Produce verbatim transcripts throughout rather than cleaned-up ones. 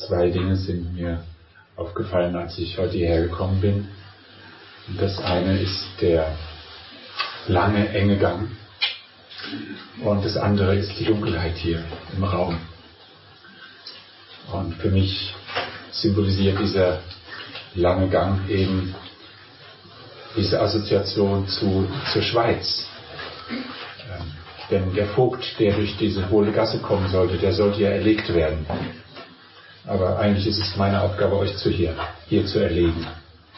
Zwei Dinge sind mir aufgefallen, als ich heute hierher gekommen bin. Und das eine ist der lange, enge Gang. Und das andere ist die Dunkelheit hier im Raum. Und für mich symbolisiert dieser lange Gang eben diese Assoziation zu, zur Schweiz. Ähm, denn der Vogt, der durch diese hohle Gasse kommen sollte, der sollte ja erlegt werden. Aber eigentlich ist es meine Aufgabe, euch zu hier, hier zu erlegen.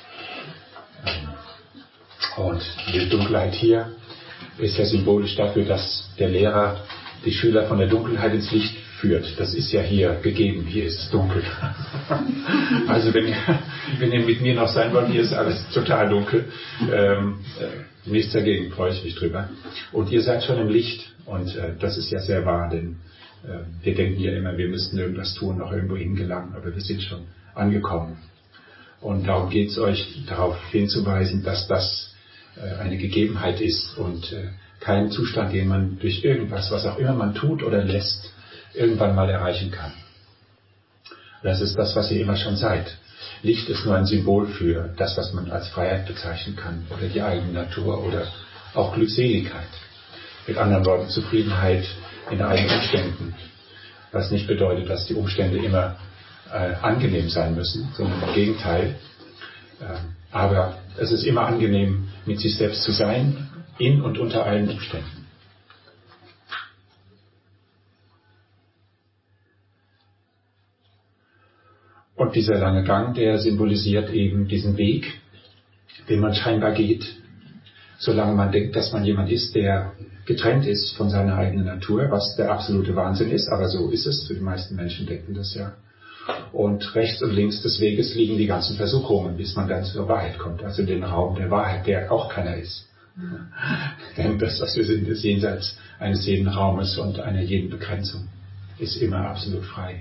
Ähm, und die Dunkelheit hier ist ja symbolisch dafür, dass der Lehrer die Schüler von der Dunkelheit ins Licht führt. Das ist ja hier gegeben. Hier ist es dunkel. Also wenn ihr, wenn ihr mit mir noch sein wollt, hier ist alles total dunkel. Ähm, äh, nichts dagegen, freue ich mich drüber. Und ihr seid schon im Licht. Und äh, das ist ja sehr wahr, denn äh, wir denken ja immer, wir müssten irgendwas tun, noch irgendwo hingelangen. Aber wir sind schon angekommen. Und darum geht es euch, darauf hinzuweisen, dass das äh, eine Gegebenheit ist und äh, kein Zustand, den man durch irgendwas, was auch immer man tut oder lässt, irgendwann mal erreichen kann. Das ist das, was ihr immer schon seid. Licht ist nur ein Symbol für das, was man als Freiheit bezeichnen kann oder die eigene Natur oder auch Glückseligkeit. Mit anderen Worten, Zufriedenheit in eigenen Umständen. Was nicht bedeutet, dass die Umstände immer äh, angenehm sein müssen, sondern im Gegenteil. Äh, aber es ist immer angenehm, mit sich selbst zu sein, in und unter allen Umständen. Und dieser lange Gang, der symbolisiert eben diesen Weg, den man scheinbar geht, solange man denkt, dass man jemand ist, der getrennt ist von seiner eigenen Natur, was der absolute Wahnsinn ist, aber so ist es. Die meisten Menschen denken das ja. Und rechts und links des Weges liegen die ganzen Versuchungen, bis man dann zur Wahrheit kommt, also in den Raum der Wahrheit, der auch keiner ist. Denn das, was wir sind, ist jenseits eines jeden Raumes und einer jeden Begrenzung, ist immer absolut frei.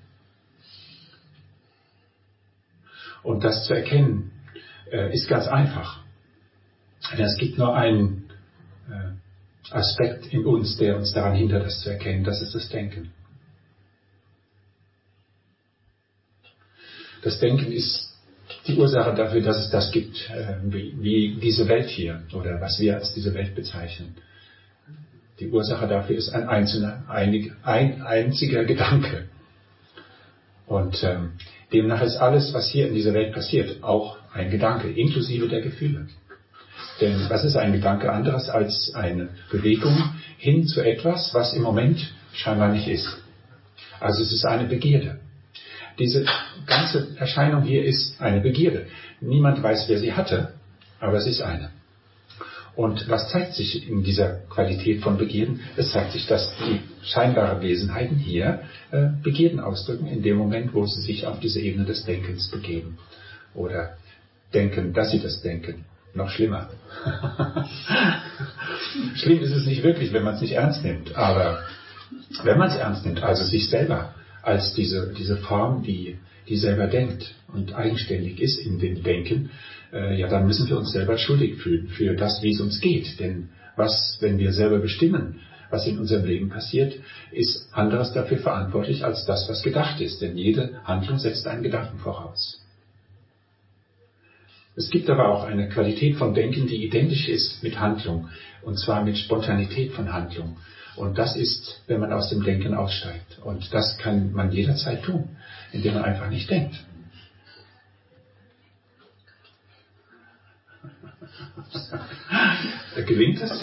Und das zu erkennen, äh, ist ganz einfach. Denn es gibt nur einen äh, Aspekt in uns, der uns daran hindert, das zu erkennen. Das ist das Denken. Das Denken ist die Ursache dafür, dass es das gibt, äh, wie, wie diese Welt hier oder was wir als diese Welt bezeichnen. Die Ursache dafür ist ein einzelner, einig, ein einziger Gedanke. Und ähm, demnach ist alles, was hier in dieser Welt passiert, auch ein Gedanke, inklusive der Gefühle. Denn was ist ein Gedanke anderes als eine Bewegung hin zu etwas, was im Moment scheinbar nicht ist? Also es ist eine Begierde. Diese ganze Erscheinung hier ist eine Begierde. Niemand weiß, wer sie hatte, aber es ist eine. Und was zeigt sich in dieser Qualität von Begierden? Es zeigt sich, dass die scheinbaren Wesenheiten hier äh, Begierden ausdrücken, in dem Moment, wo sie sich auf diese Ebene des Denkens begeben. Oder denken, dass sie das denken. Noch schlimmer. Schlimm ist es nicht wirklich, wenn man es nicht ernst nimmt. Aber wenn man es ernst nimmt, also sich selber als diese, diese Form, die, die selber denkt und eigenständig ist in dem Denken, äh, ja, dann müssen wir uns selber schuldig fühlen für das, wie es uns geht. Denn was, wenn wir selber bestimmen, was in unserem Leben passiert, ist anderes dafür verantwortlich als das, was gedacht ist. Denn jede Handlung setzt einen Gedanken voraus. Es gibt aber auch eine Qualität von Denken, die identisch ist mit Handlung. Und zwar mit Spontanität von Handlung. Und das ist, wenn man aus dem Denken aussteigt. Und das kann man jederzeit tun, indem man einfach nicht denkt. Gelingt es?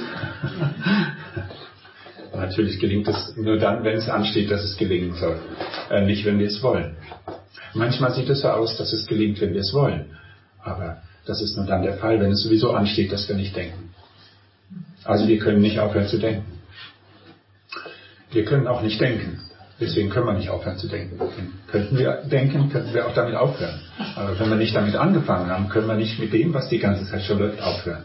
Natürlich gelingt es nur dann, wenn es ansteht, dass es gelingen soll. Äh, nicht, wenn wir es wollen. Manchmal sieht es so aus, dass es gelingt, wenn wir es wollen. Aber das ist nur dann der Fall, wenn es sowieso ansteht, dass wir nicht denken. Also wir können nicht aufhören zu denken. Wir können auch nicht denken. Deswegen können wir nicht aufhören zu denken. Könnten wir denken, könnten wir auch damit aufhören. Aber wenn wir nicht damit angefangen haben, können wir nicht mit dem, was die ganze Zeit schon läuft, aufhören.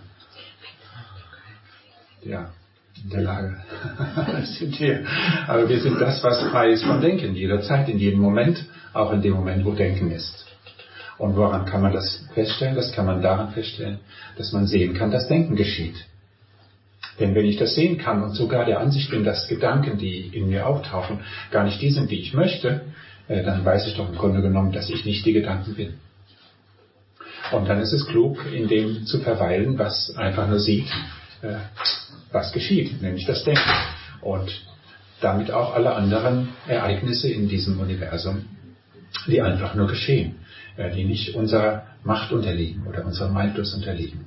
Ja, in der Lage sind wir. Aber wir sind das, was frei ist von Denken. Jederzeit, in jedem Moment, auch in dem Moment, wo Denken ist. Und woran kann man das feststellen? Das kann man daran feststellen, dass man sehen kann, dass Denken geschieht. Denn wenn ich das sehen kann und sogar der Ansicht bin, dass Gedanken, die in mir auftauchen, gar nicht die sind, die ich möchte, äh, dann weiß ich doch im Grunde genommen, dass ich nicht die Gedanken bin. Und dann ist es klug, in dem zu verweilen, was einfach nur sieht, äh, was geschieht, nämlich das Denken. Und damit auch alle anderen Ereignisse in diesem Universum, die einfach nur geschehen, äh, die nicht unserer Macht unterliegen oder unserem Einfluss unterliegen.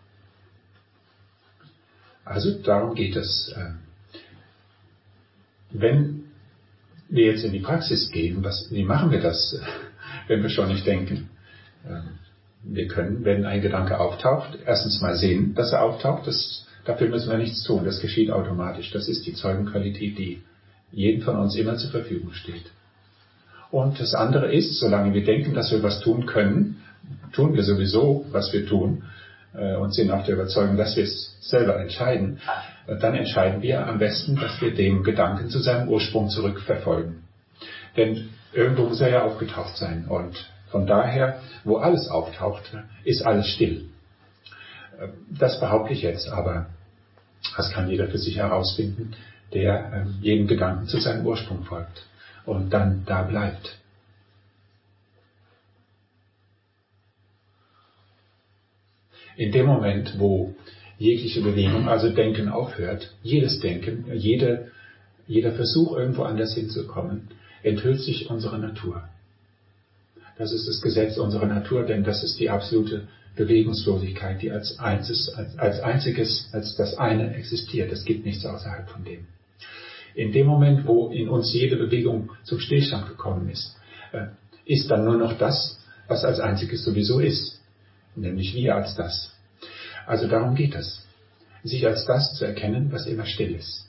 Also darum geht es. Äh, wenn wir jetzt in die Praxis gehen, was, wie machen wir das, wenn wir schon nicht denken? Äh, Wir können, wenn ein Gedanke auftaucht, erstens mal sehen, dass er auftaucht. Das, dafür müssen wir nichts tun. Das geschieht automatisch. Das ist die Zeugenqualität, die jedem von uns immer zur Verfügung steht. Und das andere ist, solange wir denken, dass wir was tun können, tun wir sowieso, was wir tun, äh, und sind auch der Überzeugung, dass wir es selber entscheiden. Dann entscheiden wir am besten, dass wir den Gedanken zu seinem Ursprung zurückverfolgen. Denn irgendwo muss er ja aufgetaucht sein. Und von daher, wo alles auftaucht, ist alles still. Das behaupte ich jetzt, aber das kann jeder für sich herausfinden, der jedem Gedanken zu seinem Ursprung folgt und dann da bleibt. In dem Moment, wo jegliche Bewegung, also Denken aufhört, jedes Denken, jede, jeder Versuch, irgendwo anders hinzukommen, enthüllt sich unsere Natur. Das ist das Gesetz unserer Natur, denn das ist die absolute Bewegungslosigkeit, die als einziges, als, als einziges, als das eine existiert. Es gibt nichts außerhalb von dem. In dem Moment, wo in uns jede Bewegung zum Stillstand gekommen ist, ist dann nur noch das, was als einziges sowieso ist, nämlich wir als das. Also darum geht es, sich als das zu erkennen, was immer still ist.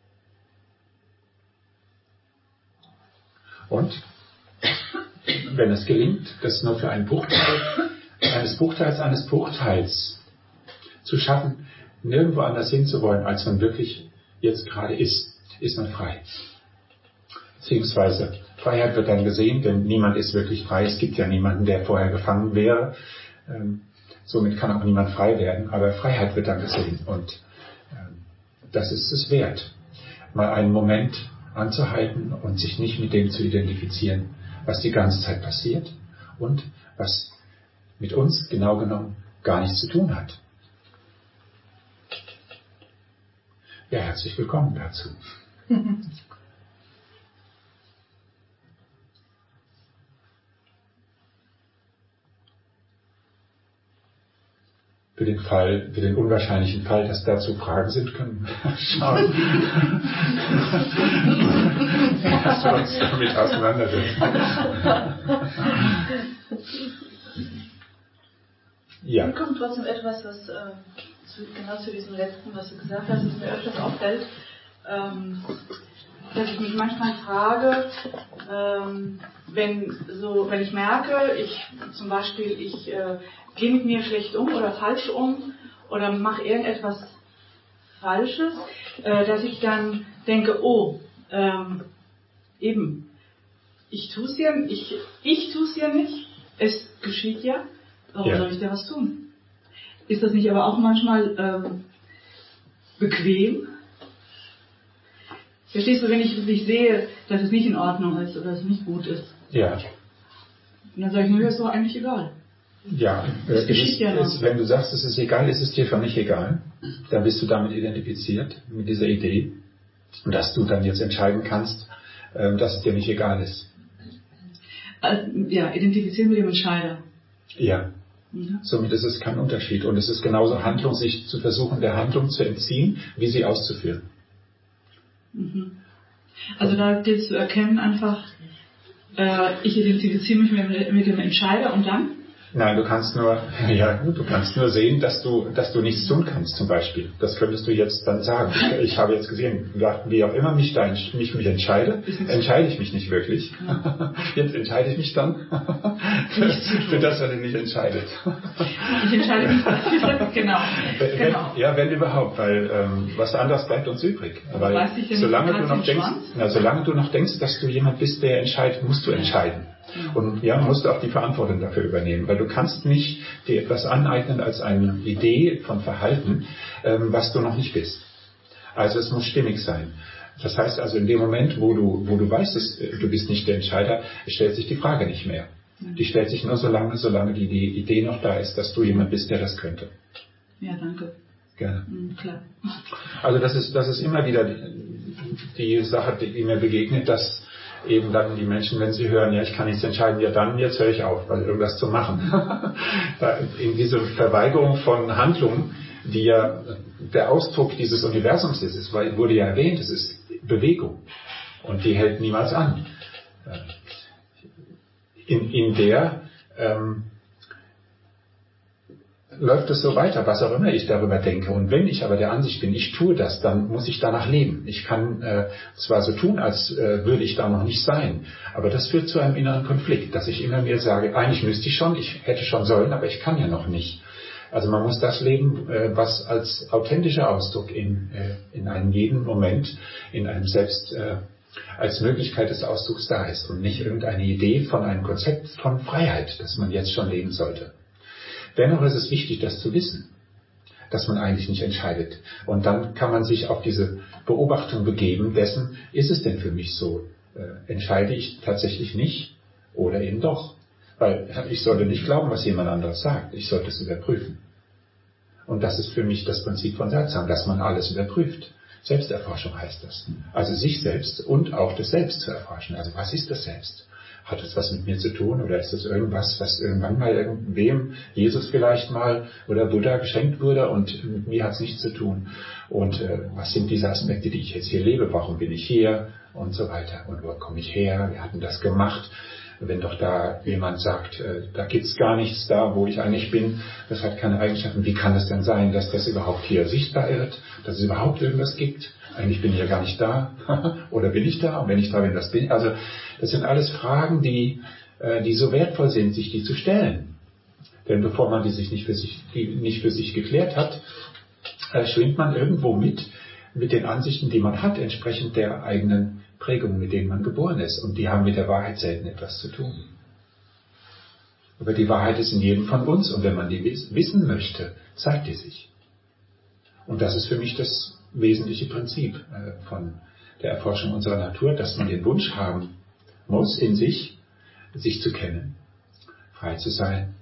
Und wenn es gelingt, das nur für einen Bruchteil eines Bruchteils eines Bruchteils zu schaffen, nirgendwo anders hinzuwollen, als man wirklich jetzt gerade ist, ist man frei. Beziehungsweise Freiheit wird dann gesehen, denn niemand ist wirklich frei. Es gibt ja niemanden, der vorher gefangen wäre. Ähm, somit kann auch niemand frei werden. Aber Freiheit wird dann gesehen. Und ähm, das ist es wert, mal einen Moment anzuhalten und sich nicht mit dem zu identifizieren, was die ganze Zeit passiert und was mit uns genau genommen gar nichts zu tun hat. Ja, herzlich willkommen dazu. Für den Fall, für den unwahrscheinlichen Fall, dass dazu Fragen sind, können wir schauen, dass wir uns damit auseinandersetzen. Ja. Mir kommt trotzdem etwas, was äh, zu, genau zu diesem letzten, was du gesagt hast, was mir öfters auffällt, ähm, dass ich mich manchmal frage, ähm, wenn so, wenn ich merke, ich zum Beispiel, ich äh, gehe mit mir schlecht um oder falsch um oder mache irgendetwas Falsches, äh, dass ich dann denke, oh, ähm, eben, ich tue es ja, ich, ich tue es ja nicht, es geschieht ja, warum ja. soll ich da was tun? Ist das nicht aber auch manchmal ähm, bequem? Verstehst du, wenn ich wirklich sehe, dass es nicht in Ordnung ist oder es nicht gut ist? Ja. Und dann sage ich, mir ist doch eigentlich egal. Ja, es geschieht ja noch. Wenn du sagst, es ist egal, ist es dir schon nicht egal. Dann bist du damit identifiziert, mit dieser Idee, dass du dann jetzt entscheiden kannst, dass es dir nicht egal ist. Also, ja, identifizieren mit dem Entscheider. Ja. Mhm. Somit ist es kein Unterschied. Und es ist genauso Handlung, sich zu versuchen, der Handlung zu entziehen, wie sie auszuführen. Mhm. Also da gilt zu erkennen einfach, äh, ich identifiziere mich mit, mit dem Entscheider und dann? Nein, du kannst nur, ja gut, du kannst nur sehen, dass du, dass du nichts tun kannst, zum Beispiel. Das könntest du jetzt dann sagen. Ich, ich habe jetzt gesehen, wie auch immer mich da, mich, mich entscheide, entscheide ich mich nicht wirklich. Ja. Jetzt entscheide ich mich dann für, für das, was ich nicht entscheidet. Ich entscheide mich dafür, genau. Wenn, genau. Ja, wenn überhaupt, weil ähm, was anderes bleibt uns übrig. Weil weiß ich ja solange nicht, du noch denkst, na, solange du noch denkst, dass du jemand bist, der entscheidet, musst du entscheiden. Und ja, musst du auch die Verantwortung dafür übernehmen, weil du kannst nicht dir etwas aneignen als eine Idee von Verhalten, ähm, was du noch nicht bist. Also es muss stimmig sein. Das heißt also, in dem Moment, wo du, wo du weißt, dass, du bist nicht der Entscheider, stellt sich die Frage nicht mehr. Die stellt sich nur so lange, solange die, die Idee noch da ist, dass du jemand bist, der das könnte. Ja, danke. Gerne. Mhm, klar. Also das ist, das ist immer wieder die, die Sache, die mir begegnet, dass eben dann die Menschen, wenn sie hören, ja, ich kann nichts entscheiden, ja dann, jetzt höre ich auf, weil irgendwas zu machen. Da in diese Verweigerung von Handlungen, die ja der Ausdruck dieses Universums ist, es wurde ja erwähnt, es ist Bewegung und die hält niemals an. In, in der ähm, läuft es so weiter, was auch immer ich darüber denke. Und wenn ich aber der Ansicht bin, ich tue das, dann muss ich danach leben. Ich kann äh, zwar so tun, als äh, würde ich da noch nicht sein, aber das führt zu einem inneren Konflikt, dass ich immer mir sage, eigentlich müsste ich schon, ich hätte schon sollen, aber ich kann ja noch nicht. Also man muss das leben, äh, was als authentischer Ausdruck in, äh, in einem jeden Moment, in einem Selbst äh, als Möglichkeit des Ausdrucks da ist und nicht irgendeine Idee von einem Konzept von Freiheit, das man jetzt schon leben sollte. Dennoch ist es wichtig, das zu wissen, dass man eigentlich nicht entscheidet. Und dann kann man sich auf diese Beobachtung begeben dessen, ist es denn für mich so? Äh, entscheide ich tatsächlich nicht oder eben doch? Weil ich sollte nicht glauben, was jemand anderes sagt. Ich sollte es überprüfen. Und das ist für mich das Prinzip von Satsang, dass man alles überprüft. Selbsterforschung heißt das. Also sich selbst und auch das Selbst zu erforschen. Also was ist das Selbst? Hat es was mit mir zu tun oder ist das irgendwas, was irgendwann mal irgendwem, Jesus vielleicht mal oder Buddha geschenkt wurde und mit mir hat es nichts zu tun? Und äh, was sind diese Aspekte, die ich jetzt hier lebe? Warum bin ich hier? Und so weiter. Und wo komme ich her? Wir hatten das gemacht. Wenn doch da jemand sagt, äh, da gibt's gar nichts da, wo ich eigentlich bin, das hat keine Eigenschaften. Wie kann es denn sein, dass das überhaupt hier sichtbar wird, dass es überhaupt irgendwas gibt? Eigentlich bin ich ja gar nicht da. Oder bin ich da? Und wenn ich da bin, was bin ich? Also das sind alles Fragen, die, äh, die so wertvoll sind, sich die zu stellen. Denn bevor man die sich nicht für sich, die nicht für sich geklärt hat, äh, schwingt man irgendwo mit, mit den Ansichten, die man hat, entsprechend der eigenen Prägungen, mit denen man geboren ist. Und die haben mit der Wahrheit selten etwas zu tun. Aber die Wahrheit ist in jedem von uns. Und wenn man die wissen möchte, zeigt die sich. Und das ist für mich das wesentliche Prinzip von der Erforschung unserer Natur, dass man den Wunsch haben muss, in sich, sich zu kennen, frei zu sein,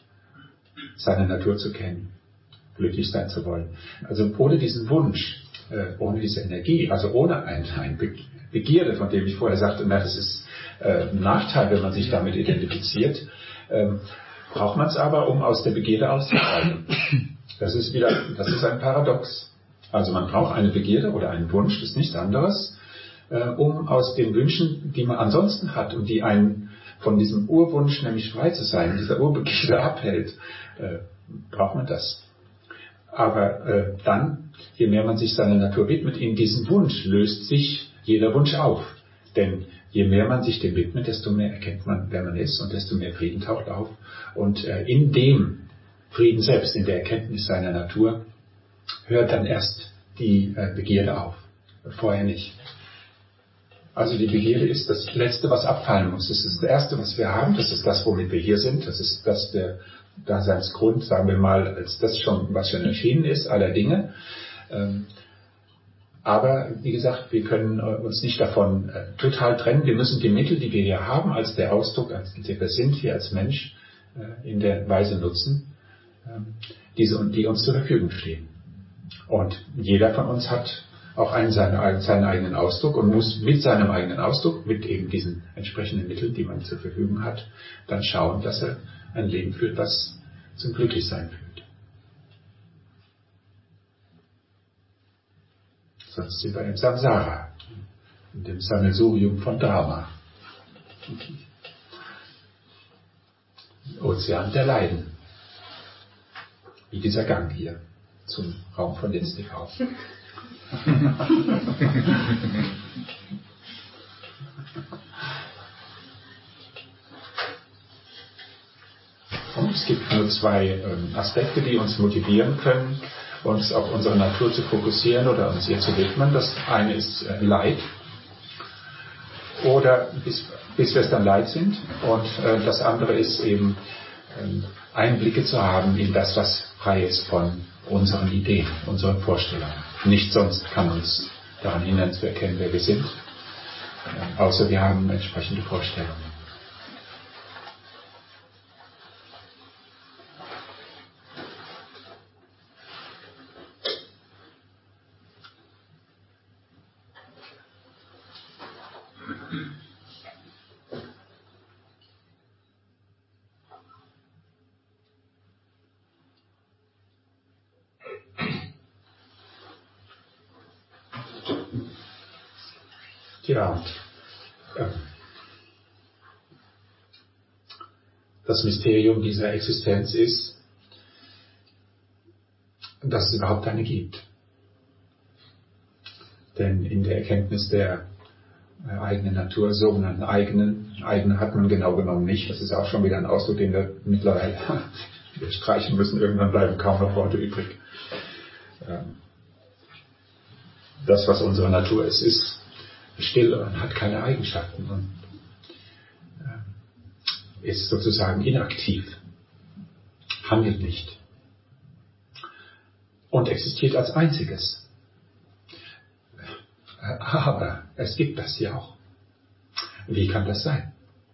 seine Natur zu kennen, glücklich sein zu wollen. Also ohne diesen Wunsch, ohne diese Energie, also ohne ein, ein Begierde, von dem ich vorher sagte, na, das ist äh, ein Nachteil, wenn man sich damit identifiziert, ähm, braucht man es aber, um aus der Begierde auszusteigen. Das ist wieder, das ist ein Paradox. Also man braucht eine Begierde oder einen Wunsch, das ist nichts anderes, äh, um aus den Wünschen, die man ansonsten hat und die einen von diesem Urwunsch, nämlich frei zu sein, dieser Urbegierde abhält, äh, braucht man das. Aber äh, dann, je mehr man sich seiner Natur widmet, in diesem Wunsch löst sich jeder Wunsch auf. Denn je mehr man sich dem widmet, desto mehr erkennt man, wer man ist und desto mehr Frieden taucht auf. Und äh, in dem Frieden selbst, in der Erkenntnis seiner Natur, hört dann erst die äh, Begierde auf. Vorher nicht. Also die Begierde ist das Letzte, was abfallen muss. Das ist das Erste, was wir haben. Das ist das, womit wir hier sind. Das ist das der Daseinsgrund, sagen wir mal, als das schon, was schon erschienen ist, aller Dinge. Ähm, Aber, wie gesagt, wir können uns nicht davon äh, total trennen. Wir müssen die Mittel, die wir hier haben, als der Ausdruck, als der wir sind hier als Mensch, äh, in der Weise nutzen, äh, diese, die uns zur Verfügung stehen. Und jeder von uns hat auch einen, seinen, seinen eigenen Ausdruck und muss mit seinem eigenen Ausdruck, mit eben diesen entsprechenden Mitteln, die man zur Verfügung hat, dann schauen, dass er ein Leben führt, das zum Glücklichsein führt. Sonst sind wir im Samsara, in dem Sammelsurium von Dharma. Ozean der Leiden. Wie dieser Gang hier zum Raum von Litznikau. Und es gibt nur zwei ähm, Aspekte, die uns motivieren können, uns auf unsere Natur zu fokussieren oder uns ihr zu widmen. Das eine ist äh, Leid, oder bis, bis wir es dann leid sind. Und äh, das andere ist eben ähm, Einblicke zu haben in das, was frei ist von unseren Ideen, unseren Vorstellungen. Nichts sonst kann uns daran hindern zu erkennen, wer wir sind, äh, außer wir haben entsprechende Vorstellungen. Ja, und äh, das Mysterium dieser Existenz ist, dass es überhaupt eine gibt. Denn in der Erkenntnis der äh, eigenen Natur, sogenannten eigenen, eigene hat man genau genommen nicht, das ist auch schon wieder ein Ausdruck, den wir mittlerweile wir streichen müssen, irgendwann bleiben kaum noch Worte übrig. Ähm, das, was unsere Natur ist, ist still und hat keine Eigenschaften und äh, ist sozusagen inaktiv, handelt nicht und existiert als einziges. Aber es gibt das ja auch. Wie kann das sein?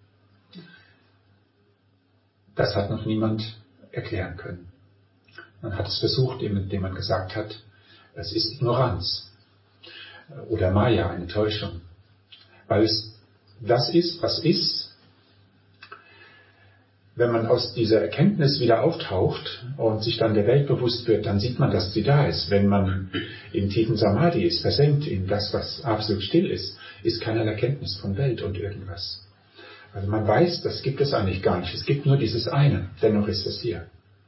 Das hat noch niemand erklären können. Man hat es versucht, indem man gesagt hat, es ist Ignoranz oder Maya, eine Täuschung. Weil es das ist, was ist, wenn man aus dieser Erkenntnis wieder auftaucht und sich dann der Welt bewusst wird, dann sieht man, dass sie da ist. Wenn man im tiefen Samadhi ist, versenkt in das, was absolut still ist, ist keine Erkenntnis von Welt und irgendwas. Also man weiß, das gibt es eigentlich gar nicht. Es gibt nur dieses eine, dennoch ist es hier.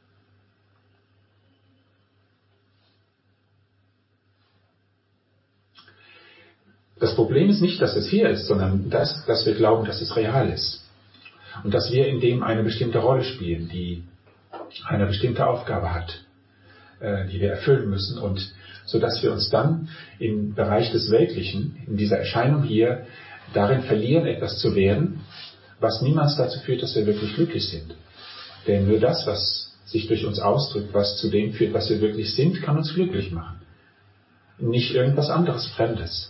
Das Problem ist nicht, dass es hier ist, sondern das, dass wir glauben, dass es real ist. Und dass wir in dem eine bestimmte Rolle spielen, die eine bestimmte Aufgabe hat, äh, die wir erfüllen müssen. Und so dass wir uns dann im Bereich des Weltlichen, in dieser Erscheinung hier, darin verlieren, etwas zu werden, was niemals dazu führt, dass wir wirklich glücklich sind. Denn nur das, was sich durch uns ausdrückt, was zu dem führt, was wir wirklich sind, kann uns glücklich machen. Nicht irgendwas anderes, Fremdes.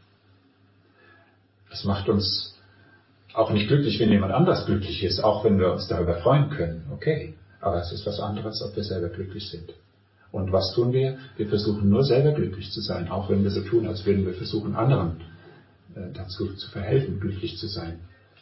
Es macht uns auch nicht glücklich, wenn jemand anders glücklich ist, auch wenn wir uns darüber freuen können. Okay, aber es ist was anderes, ob wir selber glücklich sind. Und was tun wir? Wir versuchen nur selber glücklich zu sein, auch wenn wir so tun, als würden wir versuchen, anderen äh, dazu zu verhelfen, glücklich zu sein.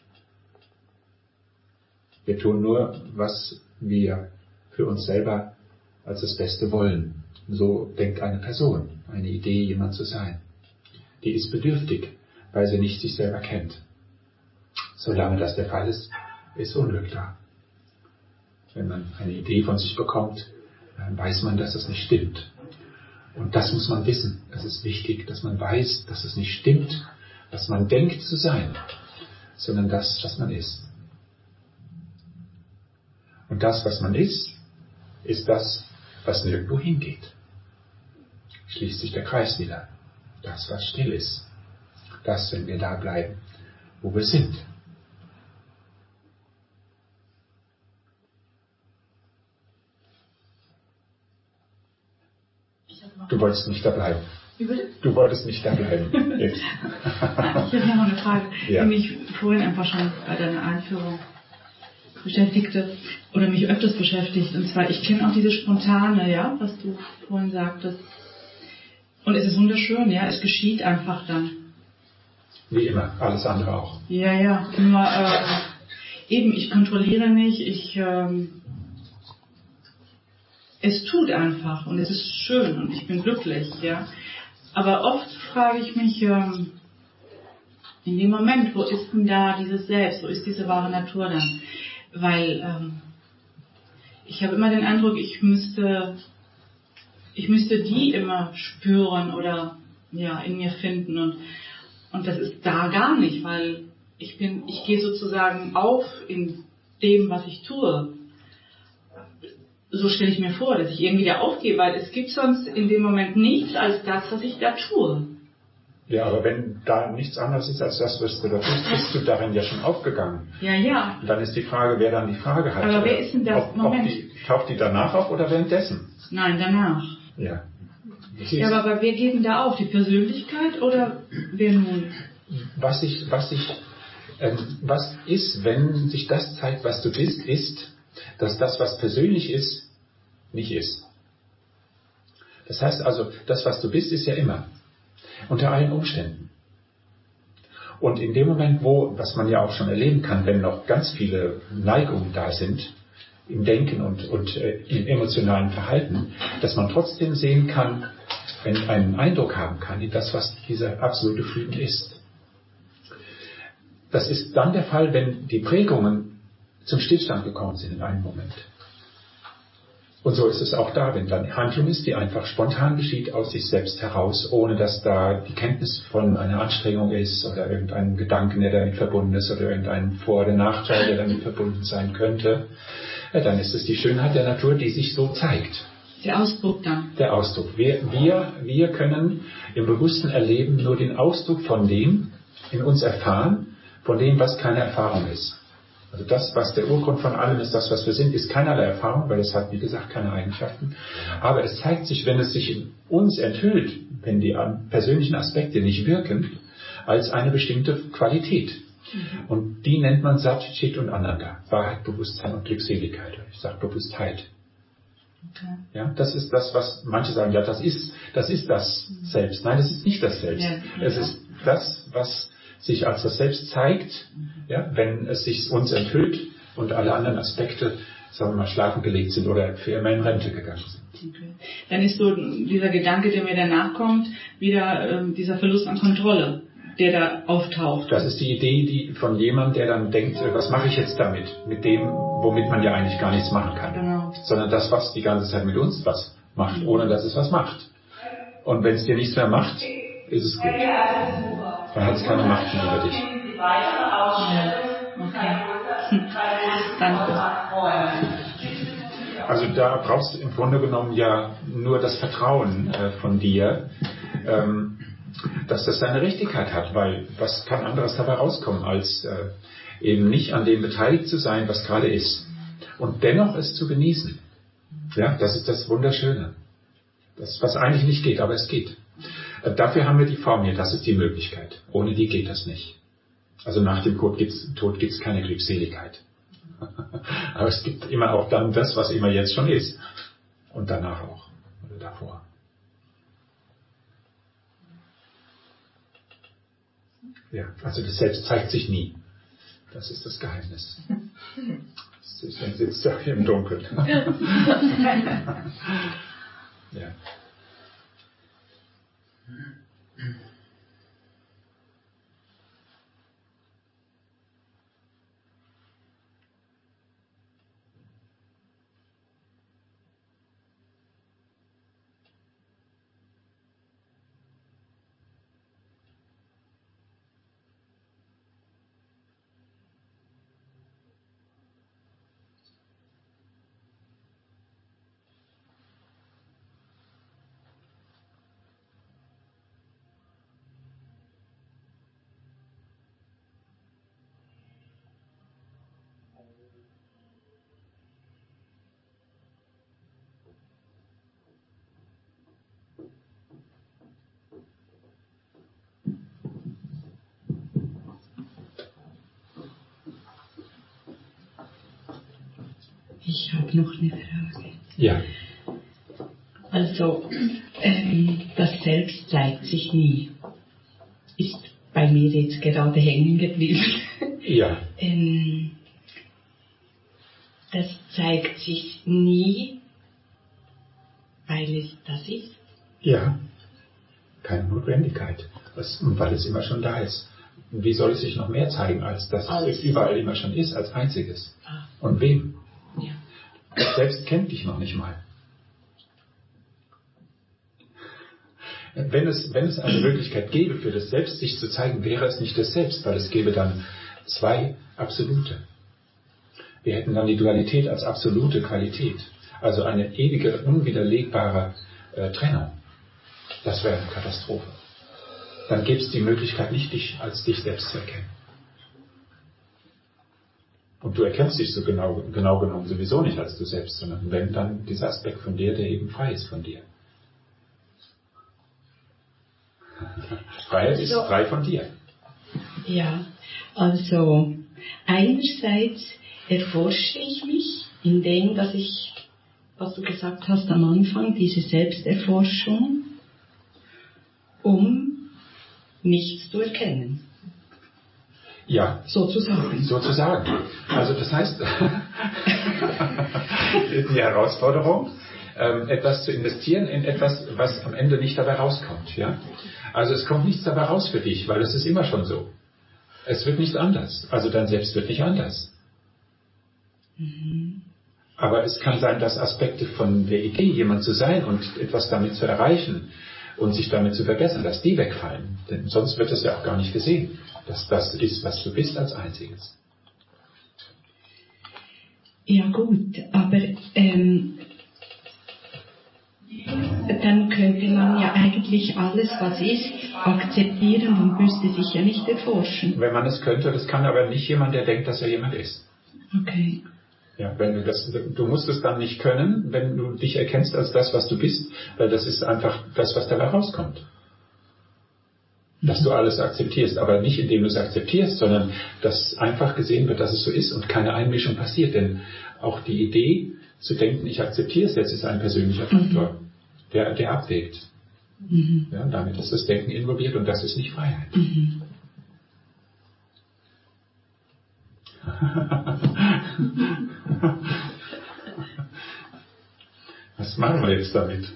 Wir tun nur, was wir für uns selber als das Beste wollen. So denkt eine Person, eine Idee, jemand zu sein. Die ist bedürftig, weil sie nicht sich selber kennt. Solange das der Fall ist, ist Unglück da. Wenn man eine Idee von sich bekommt, dann weiß man, dass es nicht stimmt. Und das muss man wissen. Es ist wichtig, dass man weiß, dass es nicht stimmt, was man denkt zu sein, sondern das, was man ist. Und das, was man ist, ist das, was nirgendwo hingeht. Schließt sich der Kreis wieder. Das, was still ist. Das, wenn wir da bleiben, wo wir sind. Du wolltest nicht da bleiben. Wie bitte? Du wolltest nicht da bleiben. Jetzt. Ich habe noch eine Frage, Ja. die mich vorhin einfach schon bei deiner Einführung beschäftigte oder mich öfters beschäftigt. Und zwar, ich kenne auch diese Spontane, ja, was du vorhin sagtest. Und es ist wunderschön, ja, es geschieht einfach dann. Wie immer, alles andere auch. Ja, ja, nur äh, eben, ich kontrolliere nicht, ich ähm, es tut einfach und es ist schön und ich bin glücklich, ja. Aber oft frage ich mich, ähm, in dem Moment, wo ist denn da dieses Selbst, wo ist diese wahre Natur dann? Weil ähm, ich habe immer den Eindruck, ich müsste, ich müsste die immer spüren oder ja in mir finden und und das ist da gar nicht, weil ich bin, ich gehe sozusagen auf in dem, was ich tue. So stelle ich mir vor, dass ich irgendwie da aufgehe, weil es gibt sonst in dem Moment nichts als das, was ich da tue. Ja, aber wenn da nichts anderes ist als das, was du da tust, bist du darin ja schon aufgegangen. Ja, ja. Und dann ist die Frage, wer dann die Frage hat. Aber wer ist denn das? Ob, Moment. ob die, taucht die danach auf oder währenddessen? Nein, danach. Ja. Ja, aber, aber wer geht denn da auf? Die Persönlichkeit oder wer nun? Was ich, was ich, ähm, was ist, wenn sich das zeigt, was du bist, ist, dass das, was persönlich ist, nicht ist. Das heißt also, das, was du bist, ist ja immer. Unter allen Umständen. Und in dem Moment, wo, was man ja auch schon erleben kann, wenn noch ganz viele Neigungen da sind, im Denken und, und äh, im emotionalen Verhalten, dass man trotzdem sehen kann, wenn einen Eindruck haben kann, in das, was dieser absolute Frieden ist. Das ist dann der Fall, wenn die Prägungen zum Stillstand gekommen sind in einem Moment. Und so ist es auch da, wenn dann Handlung ist, die einfach spontan geschieht aus sich selbst heraus, ohne dass da die Kenntnis von einer Anstrengung ist oder irgendeinem Gedanken, der damit verbunden ist oder irgendeinem Vor- oder Nachteil, der damit verbunden sein könnte. Ja, dann ist es die Schönheit der Natur, die sich so zeigt. Der Ausdruck dann. Der Ausdruck. Wir, wir, wir können im bewussten Erleben nur den Ausdruck von dem in uns erfahren, von dem, was keine Erfahrung ist. Also das, was der Urgrund von allem ist, das, was wir sind, ist keinerlei Erfahrung, weil es hat, wie gesagt, keine Eigenschaften. Aber es zeigt sich, wenn es sich in uns enthüllt, wenn die persönlichen Aspekte nicht wirken, als eine bestimmte Qualität. Mhm. Und die nennt man Sat, Chit und Ananda. Wahrheit, Bewusstsein und Glückseligkeit. Ich sage Bewusstheit. Okay. Ja, das ist das, was manche sagen, ja, das ist, das ist das Selbst. Nein, das ist nicht das Selbst. Ja, es ist das, was sich als das Selbst zeigt, ja, wenn es sich uns enthüllt und alle anderen Aspekte, sagen wir mal, schlafen gelegt sind oder für immer in Rente gegangen sind. Okay. Dann ist so dieser Gedanke, der mir danach kommt, wieder ähm, dieser Verlust an Kontrolle, der da auftaucht. Das ist die Idee, die von jemandem, der dann denkt, was mache ich jetzt damit? Mit dem, womit man ja eigentlich gar nichts machen kann. Genau. Sondern das, was die ganze Zeit mit uns was macht, mhm. ohne dass es was macht. Und wenn es dir nichts mehr macht, ist es gut. Dann hat es keine Macht mehr über dich. Ja. Okay. Danke. Also da brauchst du im Grunde genommen ja nur das Vertrauen äh, von dir, ähm, dass das seine Richtigkeit hat, weil was kann anderes dabei rauskommen, als äh, eben nicht an dem beteiligt zu sein, was gerade ist. Und dennoch es zu genießen. Ja, das ist das Wunderschöne. Das, was eigentlich nicht geht, aber es geht. Äh, dafür haben wir die Form hier, das ist die Möglichkeit. Ohne die geht das nicht. Also nach dem Tod gibt's, Tod gibt's keine Glückseligkeit. Aber es gibt immer auch dann das, was immer jetzt schon ist. Und danach auch. Oder davor. Ja, also das Selbst zeigt sich nie. Das ist das Geheimnis. Deswegen sitzt er hier im Dunkeln. Ja. Ich habe noch eine Frage. Ja. Also, ähm, das Selbst zeigt sich nie. Ist bei mir jetzt gerade hängen geblieben. Ja. ähm, das zeigt sich nie, weil es das ist. Ja. Keine Notwendigkeit. Das, weil es immer schon da ist. Und wie soll es sich noch mehr zeigen, als dass als es überall immer schon ist, als einziges? Ah. Und wem? Ja. Das Selbst kennt dich noch nicht mal. Wenn es, wenn es eine Möglichkeit gäbe, für das Selbst sich zu zeigen, wäre es nicht das Selbst, weil es gäbe dann zwei Absolute. Wir hätten dann die Dualität als absolute Qualität, also eine ewige, unwiderlegbare äh, Trennung. Das wäre eine Katastrophe. Dann gäbe es die Möglichkeit, nicht dich als dich selbst zu erkennen. Und du erkennst dich so genau, genau genommen sowieso nicht als du selbst, sondern wenn dann dieser Aspekt von dir, der eben frei ist von dir. Freiheit ist so, frei von dir. Ja, also einerseits erforsche ich mich, indem, dass ich, was du gesagt hast am Anfang, diese Selbsterforschung, um nichts zu erkennen. Ja. Sozusagen. Sozusagen. Also das heißt, die Herausforderung, ähm, etwas zu investieren in etwas, was am Ende nicht dabei rauskommt. Ja? Also es kommt nichts dabei raus für dich, weil das ist immer schon so. Es wird nicht anders. Also dein Selbst wird nicht anders. Mhm. Aber es kann sein, dass Aspekte von der Idee, jemand zu sein und etwas damit zu erreichen und sich damit zu verbessern, dass die wegfallen. Denn sonst wird es ja auch gar nicht gesehen, dass das ist, was du bist als Einziges. Ja gut, aber ähm, dann könnte man ja eigentlich alles, was ist, akzeptieren und müsste sich ja nicht erforschen. Wenn man es könnte, das kann aber nicht jemand, der denkt, dass er jemand ist. Okay. Ja, wenn du das, du musst es dann nicht können, wenn du dich erkennst als das, was du bist, weil das ist einfach das, was dabei rauskommt. Dass du alles akzeptierst, aber nicht indem du es akzeptierst, sondern dass einfach gesehen wird, dass es so ist und keine Einmischung passiert. Denn auch die Idee zu denken, ich akzeptiere es jetzt, ist ein persönlicher Faktor, mhm. der, der abwägt. Mhm. Ja, damit ist das Denken involviert und das ist nicht Freiheit. Mhm. Was machen wir jetzt damit?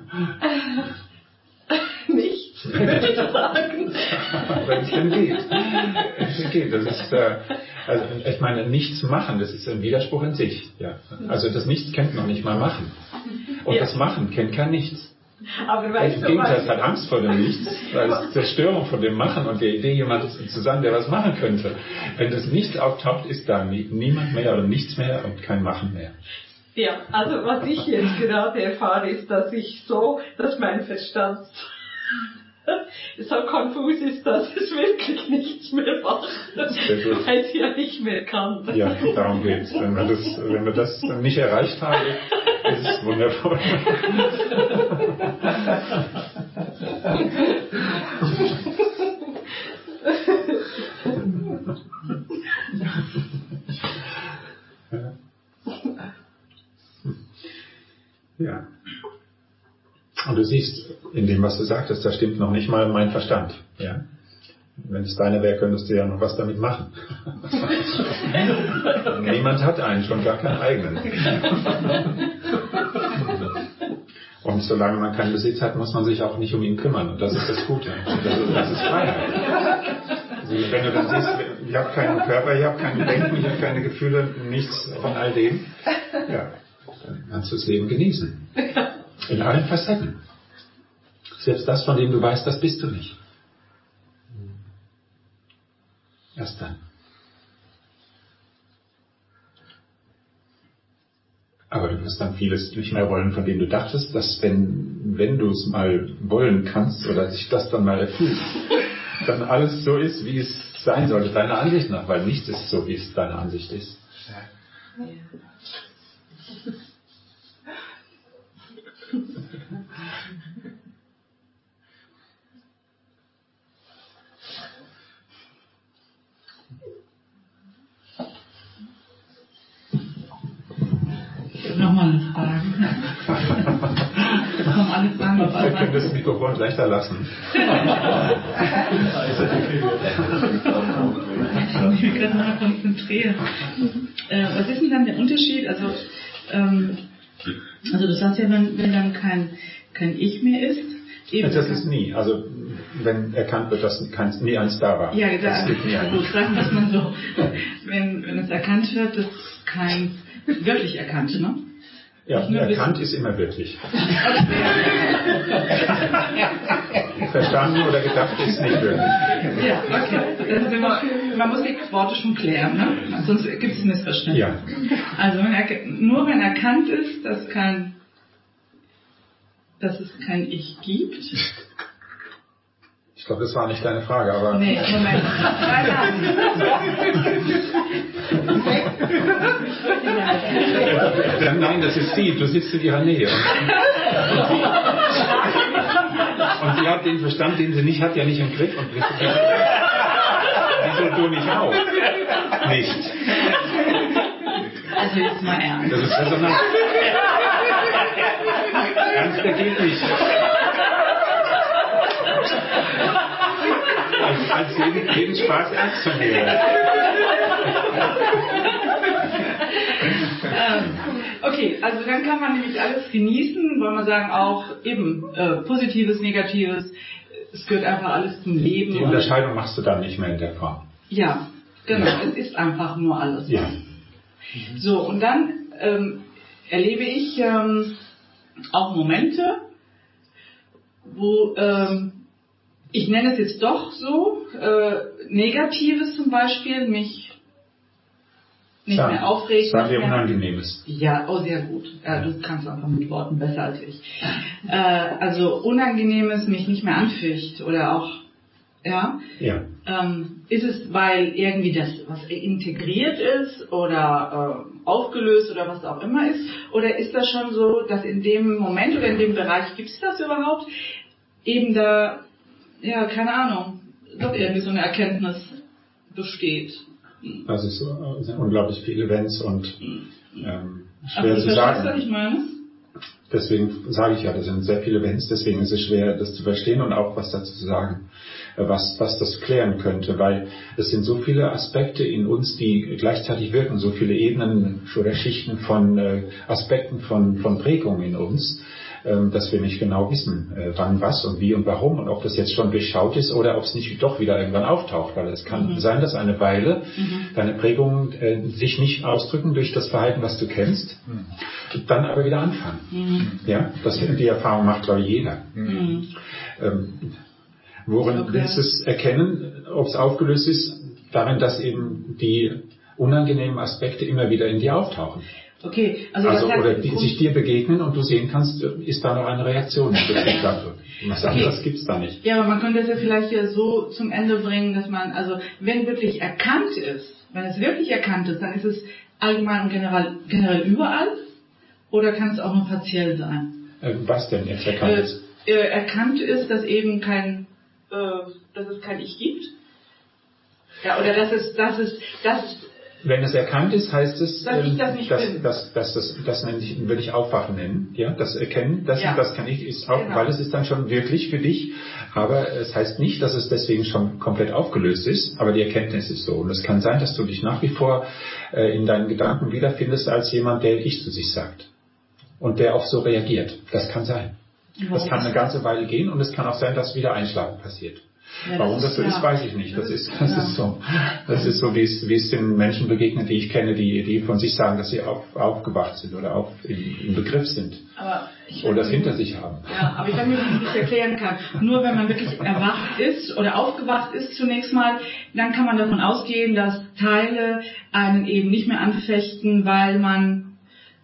Nichts, würde ich sagen. Wenn es denn geht. Es geht. Das ist, äh, also ich meine, nichts machen, das ist ein Widerspruch in sich. Ja. Also das Nichts kennt noch nicht mal Machen. Und ja. das Machen kennt kein Nichts. Aber weißt Im du, Gegenteil, es hat Angst vor dem Nichts, weil es Zerstörung von dem Machen und der Idee, jemand zu sein, der was machen könnte. Wenn das Nichts auftaucht, ist da niemand mehr oder nichts mehr und kein Machen mehr. Ja, also was ich jetzt gerade erfahre, ist, dass ich so, dass mein Verstand so konfus ist, dass es wirklich nichts mehr macht, weil es ja nicht mehr kann. Ja, darum geht's. Wenn wir das, wenn wir das nicht erreicht haben, ist es wundervoll. Ja. Und du siehst, in dem, was du sagtest, da stimmt noch nicht mal mein Verstand. Ja? Wenn es deine wäre, könntest du ja noch was damit machen. Niemand hat einen, schon gar keinen eigenen. Und solange man keinen Besitz hat, muss man sich auch nicht um ihn kümmern. Und das ist das Gute. Das ist, das ist Freiheit. Also wenn du dann siehst, ich habe keinen Körper, ich habe kein Denken, ich habe keine Gefühle, nichts von all dem, ja, dann kannst du das Leben genießen. In allen Facetten. Selbst das, von dem du weißt, das bist du nicht. Erst dann. Aber du wirst dann vieles nicht mehr wollen, von dem du dachtest, dass wenn, wenn du es mal wollen kannst oder sich das dann mal erfüllt, dann alles so ist, wie es sein sollte, deiner Ansicht nach, weil nichts ist so, wie es deine Ansicht ist. Ja. Nochmal eine Frage. Kommen alle Fragen auf einmal. Wir können das Mikrofon leichter lassen. Wir können mal konzentrieren. Äh, was ist denn dann der Unterschied? Also, ähm, also du sagst ja, wenn, wenn dann kein, kein Ich mehr ist. Eben das ist nie. Also wenn erkannt wird, dass kein, nie eins da war. Ja, da, also sagen wir es mal so. Wenn, wenn es erkannt wird, dass kein wirklich erkannt, ne? Ja, erkannt ist immer wirklich. Verstanden oder gedacht ist nicht wirklich. Ja, okay. Das ist immer, man muss die Worte schon klären, ne? Sonst gibt es Missverständnisse. Ja. Also wenn er, nur wenn erkannt ist, dass, kein, dass es kein Ich gibt. Ich glaube, das war nicht deine Frage, aber... Nee, Moment. Nein, das ist sie. Du sitzt in ihrer Nähe. Und sie hat den Verstand, den sie nicht hat, ja nicht im Griff. Und wieso, wieso du nicht auch? Nicht. Also jetzt mal ernst. Das ist Resonanz. Ernster geht nicht. Als, als jeden, jeden Spaß ernst zu nehmen. ähm, okay, also dann kann man nämlich alles genießen, wollen wir sagen, auch eben äh, Positives, Negatives, es gehört einfach alles zum Leben. Die Unterscheidung machst du dann nicht mehr in der Form. Ja, genau, ja. Es ist einfach nur alles. Ja. So, und dann ähm, erlebe ich ähm, auch Momente, wo ähm, ich nenne es jetzt doch so, äh, Negatives zum Beispiel, mich nicht Sagen, mehr aufregt. Sagen wir Unangenehmes. Ja, oh sehr gut. Ja, du kannst einfach mit Worten besser als ich. Äh, also Unangenehmes mich nicht mehr anficht oder auch, ja. Ja. Ähm, ist es, weil irgendwie das, was integriert ist oder äh, aufgelöst oder was auch immer ist? Oder ist das schon so, dass in dem Moment oder in dem Bereich, gibt es das überhaupt, eben da, ja, keine Ahnung, doch irgendwie so eine Erkenntnis besteht? Das ist so, sind unglaublich viele Events und ähm, schwer Ach, zu sagen. Was ich meine? Deswegen sage ich ja, das sind sehr viele Events, deswegen ist es schwer, das zu verstehen und auch was dazu zu sagen, was, was das klären könnte, weil es sind so viele Aspekte in uns, die gleichzeitig wirken, so viele Ebenen oder Schichten von äh, Aspekten von, von Prägung in uns, ähm, dass wir nicht genau wissen, äh, wann, was und wie und warum und ob das jetzt schon durchschaut ist oder ob es nicht doch wieder irgendwann auftaucht, weil es kann mhm. sein, dass eine Weile mhm. deine Prägungen äh, sich nicht ausdrücken durch das Verhalten, was du kennst, mhm. dann aber wieder anfangen. Mhm. Ja, das, die Erfahrung macht, glaube ich, jeder. Mhm. Ähm, worin okay. willst du es erkennen, ob es aufgelöst ist? Darin, dass eben die unangenehmen Aspekte immer wieder in dir auftauchen. Okay, also, also das heißt, oder die sich dir begegnen und du sehen kannst, ist da noch eine Reaktion. Was anderes okay. gibt's da nicht. Ja, aber man könnte es ja vielleicht ja so zum Ende bringen, dass man, also wenn wirklich erkannt ist, wenn es wirklich erkannt ist, dann ist es allgemein und generell, generell überall oder kann es auch nur partiell sein? Äh, was denn jetzt erkannt äh, ist? Äh, erkannt ist, dass eben kein, äh, dass es kein Ich gibt. Ja, oder dass es, dass es, dass es Wenn es erkannt ist, heißt es, dass ich das nicht dass, bin. dass, dass, dass, das, das nenne ich, würde ich Aufwachen nennen. Ja, das Erkennen, das, ja. das kann ich, ist auch, genau. weil es ist dann schon wirklich für dich. Aber es heißt nicht, dass es deswegen schon komplett aufgelöst ist. Aber die Erkenntnis ist so. Und es kann sein, dass du dich nach wie vor äh, in deinen Gedanken wiederfindest als jemand, der Ich zu sich sagt und der auch so reagiert. Das kann sein. Das kann eine ganze Weile gehen und es kann auch sein, dass wieder Einschlafen passiert. Ja, Warum das so ja. ist, weiß ich nicht. Das ist, das ja. ist so, das ist so, wie es, wie es den Menschen begegnet, die ich kenne, die, die von sich sagen, dass sie auf, aufgewacht sind oder auf, im, im Begriff sind. Aber ich oder das hinter sich haben. Ja, aber ich weiß nicht, wie ich das erklären kann. Nur wenn man wirklich erwacht ist oder aufgewacht ist zunächst mal, dann kann man davon ausgehen, dass Teile einen eben nicht mehr anfechten, weil man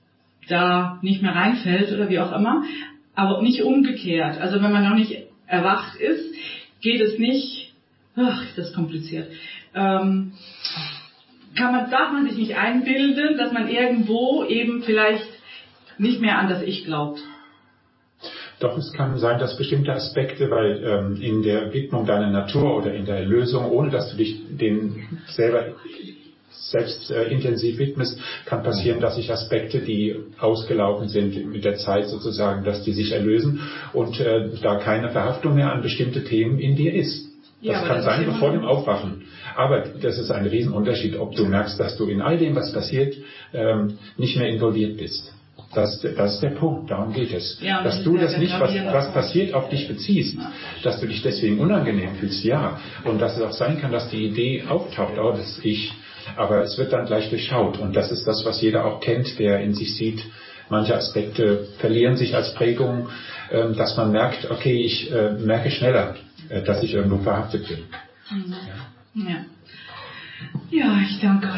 da nicht mehr reinfällt oder wie auch immer. Aber nicht umgekehrt. Also wenn man noch nicht erwacht ist, geht es nicht, ach, ist das kompliziert, ähm, kann man, darf man sich nicht einbilden, dass man irgendwo eben vielleicht nicht mehr an das Ich glaubt. Doch, es kann sein, dass bestimmte Aspekte, weil ähm, in der Widmung deiner Natur oder in der Erlösung, ohne dass du dich dem selber selbst äh, intensiv widmest, kann passieren, dass sich Aspekte, die ausgelaufen sind mit der Zeit sozusagen, dass die sich erlösen und äh, da keine Verhaftung mehr an bestimmte Themen in dir ist. Das ja, kann das sein, bevor dem Aufwachen. Aber das ist ein Riesenunterschied, ob du merkst, dass du in all dem, was passiert, ähm, nicht mehr involviert bist. Das, das ist der Punkt, darum geht es. Ja, dass du das nicht, was, was passiert, auf dich beziehst, dass du dich deswegen unangenehm fühlst, ja. Und dass es auch sein kann, dass die Idee auftaucht, oh, das ist ich. Aber es wird dann gleich durchschaut. Und das ist das, was jeder auch kennt, der in sich sieht. Manche Aspekte verlieren sich als Prägung, äh, dass man merkt, okay, ich äh, merke schneller, äh, dass ich irgendwo verhaftet bin. Mhm. Ja. Ja. Ja, ich danke.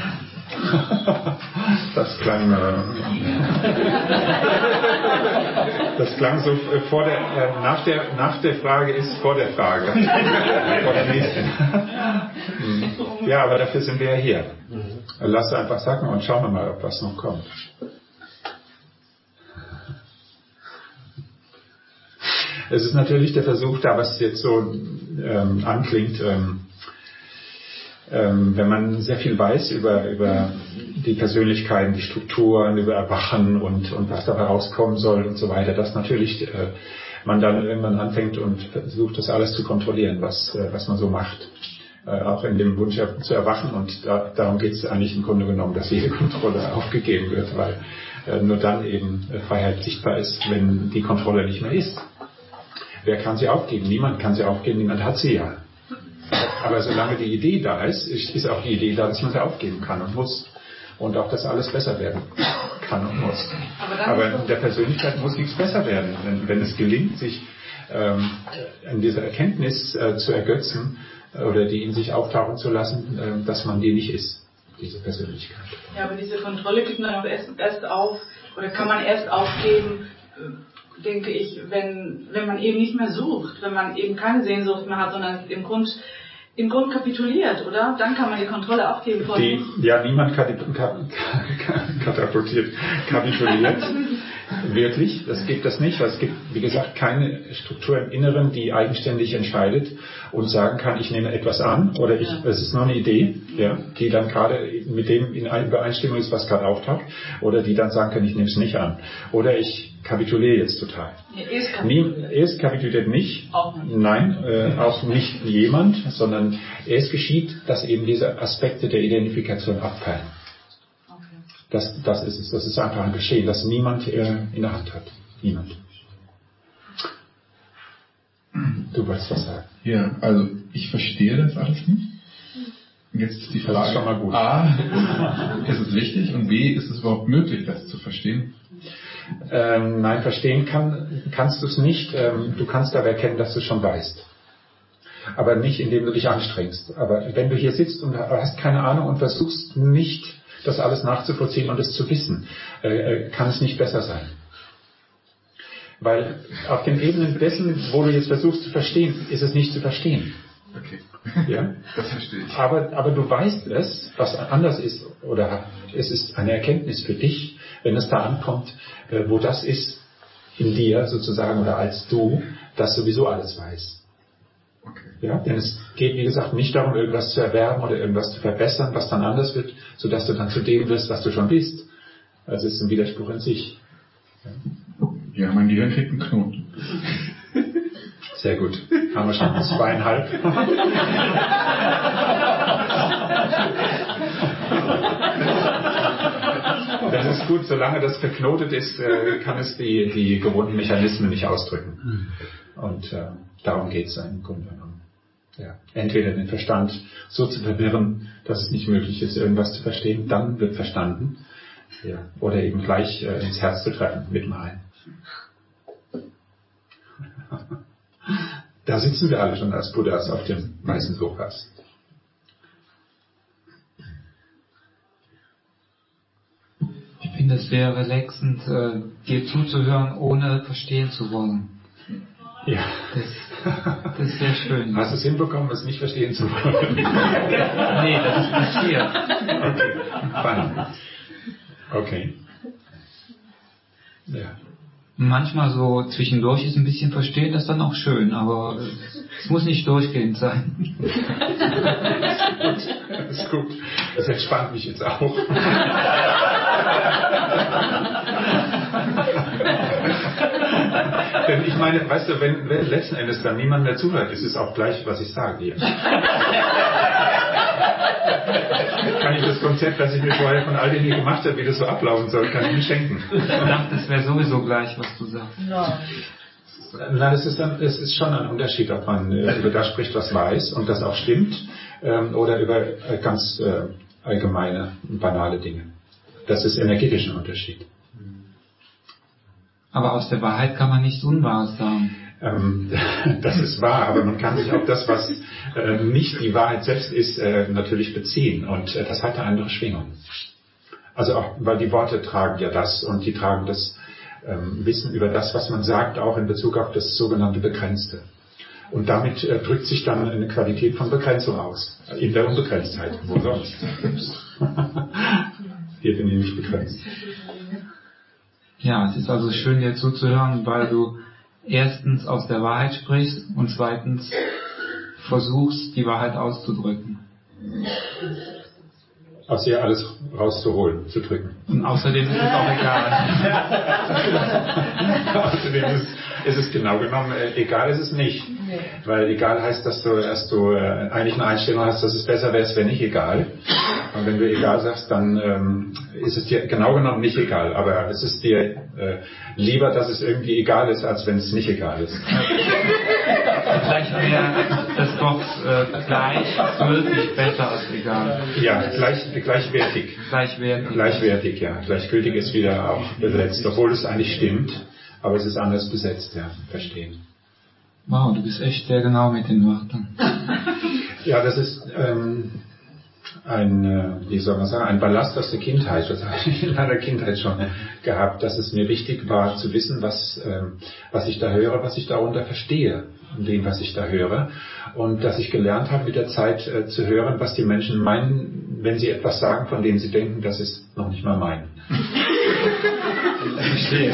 Das klang, äh, das klang so äh, vor der, äh, nach der, nach der Frage ist vor der Frage. Vor der nächsten. Ja, aber dafür sind wir ja hier. Lass einfach sacken und schauen wir mal, ob was noch kommt. Es ist natürlich der Versuch da, was jetzt so ähm, anklingt, ähm, ähm, wenn man sehr viel weiß über, über die Persönlichkeiten, die Strukturen, über Erwachen und, und was dabei rauskommen soll und so weiter, dass natürlich äh, man dann irgendwann anfängt und versucht, das alles zu kontrollieren, was, äh, was man so macht. Äh, auch in dem Wunsch zu erwachen, und da, darum geht es eigentlich im Grunde genommen, dass jede Kontrolle aufgegeben wird, weil äh, nur dann eben äh, Freiheit sichtbar ist, wenn die Kontrolle nicht mehr ist. Wer kann sie aufgeben? Niemand kann sie aufgeben, niemand hat sie ja. Aber solange die Idee da ist, ist auch die Idee da, dass man sie aufgeben kann und muss. Und auch, dass alles besser werden kann und muss. Aber, Aber in der Persönlichkeit muss nichts besser werden. Wenn, wenn es gelingt, sich ähm, an dieser Erkenntnis äh, zu ergötzen äh, oder die in sich auftauchen zu lassen, äh, dass man die nicht ist, diese Persönlichkeit. Ja, aber diese Kontrolle gibt man auch erst, erst auf, oder kann man erst aufgeben, äh, denke ich, wenn, wenn man eben nicht mehr sucht, wenn man eben keine Sehnsucht mehr hat, sondern im Grund im Grund kapituliert, oder? Dann kann man die Kontrolle aufgeben von... Die, ja, niemand katapultiert, kapituliert. Wirklich, das gibt das nicht. Es gibt, wie gesagt, keine Struktur im Inneren, die eigenständig entscheidet und sagen kann, ich nehme etwas an oder ich, es ist nur eine Idee, ja, die dann gerade mit dem in Übereinstimmung ist, was gerade auftaucht, oder die dann sagen kann, ich nehme es nicht an. Oder ich kapituliere jetzt total. Ja, erst kapituliert. Erst kapituliert nicht, auch nicht. Nein, äh, auch nicht jemand, sondern erst geschieht, dass eben diese Aspekte der Identifikation abfallen. Das, das ist es. Das ist einfach ein Geschehen, das niemand äh, in der Hand hat. Niemand. Du wolltest was sagen. Ja, also ich verstehe das alles nicht. Jetzt ist die Frage, das ist schon mal gut. A, ist es wichtig, und B, ist es überhaupt möglich, das zu verstehen? Ähm, nein, verstehen kann, kannst du es nicht. Ähm, du kannst aber erkennen, dass du es schon weißt. Aber nicht, indem du dich anstrengst. Aber wenn du hier sitzt und hast keine Ahnung und versuchst nicht, das alles nachzuvollziehen und es zu wissen, äh, kann es nicht besser sein. Weil auf den Ebenen dessen, wo du jetzt versuchst zu verstehen, ist es nicht zu verstehen. Okay. Ja? Das verstehe ich. Aber, aber du weißt es, was anders ist, oder es ist eine Erkenntnis für dich, wenn es da ankommt, äh, wo das ist in dir sozusagen oder als du, das sowieso alles weiß. Okay. Ja, denn es geht, wie gesagt, nicht darum, irgendwas zu erwerben oder irgendwas zu verbessern, was dann anders wird, sodass du dann zu dem wirst, was du schon bist. Also es ist ein Widerspruch in sich. Ja, ja, mein Gehirn kriegt einen Knoten. Sehr gut. Haben wir schon zweieinhalb. Das ist gut, solange das verknotet ist, kann es die, die gewohnten Mechanismen nicht ausdrücken. Und äh, darum geht es im Grunde genommen. Ja. Entweder den Verstand so zu verwirren, dass es nicht möglich ist, irgendwas zu verstehen, dann wird verstanden. Ja. Oder eben gleich äh, ins Herz zu treffen, mit dem Ein. Da sitzen wir alle schon als Buddhas auf dem weißen Sofas. Ich finde es sehr relaxend, äh, dir zuzuhören, ohne verstehen zu wollen. Ja. Das, das ist sehr schön. Hast du es hinbekommen, es nicht verstehen zu wollen? Nee, das ist passiert. Okay, fein. Okay. Ja. Manchmal so zwischendurch ist ein bisschen verstehen, das ist dann auch schön, aber es muss nicht durchgehend sein. Das ist gut. Das entspannt mich jetzt auch. Denn ich meine, weißt du, wenn, wenn letzten Endes dann niemand mehr zuhört, ist es auch gleich, was ich sage hier. Kann ich das Konzept, das ich mir vorher von all denen gemacht habe, wie das so ablaufen soll, kann ich mir schenken. Ich dachte, das wäre sowieso gleich, was du sagst. Nein. Nein, es ist, dann, es ist schon ein Unterschied, ob man äh, über das spricht, was weiß und das auch stimmt, ähm, oder über äh, ganz äh, allgemeine, banale Dinge. Das ist energetisch ein Unterschied. Aber aus der Wahrheit kann man nichts Unwahres sagen. Ähm, das ist wahr, aber man kann sich auf das, was äh, nicht die Wahrheit selbst ist, äh, natürlich beziehen. Und äh, das hat eine andere Schwingung. Also auch, weil die Worte tragen ja das und die tragen das ähm, Wissen über das, was man sagt, auch in Bezug auf das sogenannte Begrenzte. Und damit äh, drückt sich dann eine Qualität von Begrenzung aus. In der Unbegrenztheit. Wo sonst? Hier bin ich nicht begrenzt. Ja, es ist also schön, dir zuzuhören, weil du erstens aus der Wahrheit sprichst und zweitens versuchst, die Wahrheit auszudrücken. Aus ihr alles rauszuholen, zu drücken. Und außerdem ist es auch egal. Außerdem ist, ist es genau genommen, äh, egal ist es nicht. Weil egal heißt, dass du erst du äh, eigentlich eine Einstellung hast, dass es besser wäre, es wäre nicht egal. Und wenn du egal sagst, dann ähm, ist es dir genau genommen nicht egal. Aber es ist dir äh, lieber, dass es irgendwie egal ist, als wenn es nicht egal ist. Vielleicht wäre das Wort äh, gleich wirklich besser als egal. Ja, gleich, gleichwertig. Gleichwertig. Gleichwertig, ja. Gleichgültig ist wieder auch besetzt, obwohl es eigentlich stimmt, aber es ist anders besetzt, ja. Verstehen. Wow, du bist echt sehr genau mit den Wörtern. Ja, das ist ähm, ein, äh, wie soll man sagen, ein Ballast aus der Kindheit. Das habe ich in meiner Kindheit schon gehabt, dass es mir wichtig war zu wissen, was, ähm, was ich da höre, was ich darunter verstehe, in dem, was ich da höre. Und dass ich gelernt habe, mit der Zeit äh, zu hören, was die Menschen meinen, wenn sie etwas sagen, von dem sie denken, das ist noch nicht mal mein. Ich verstehe.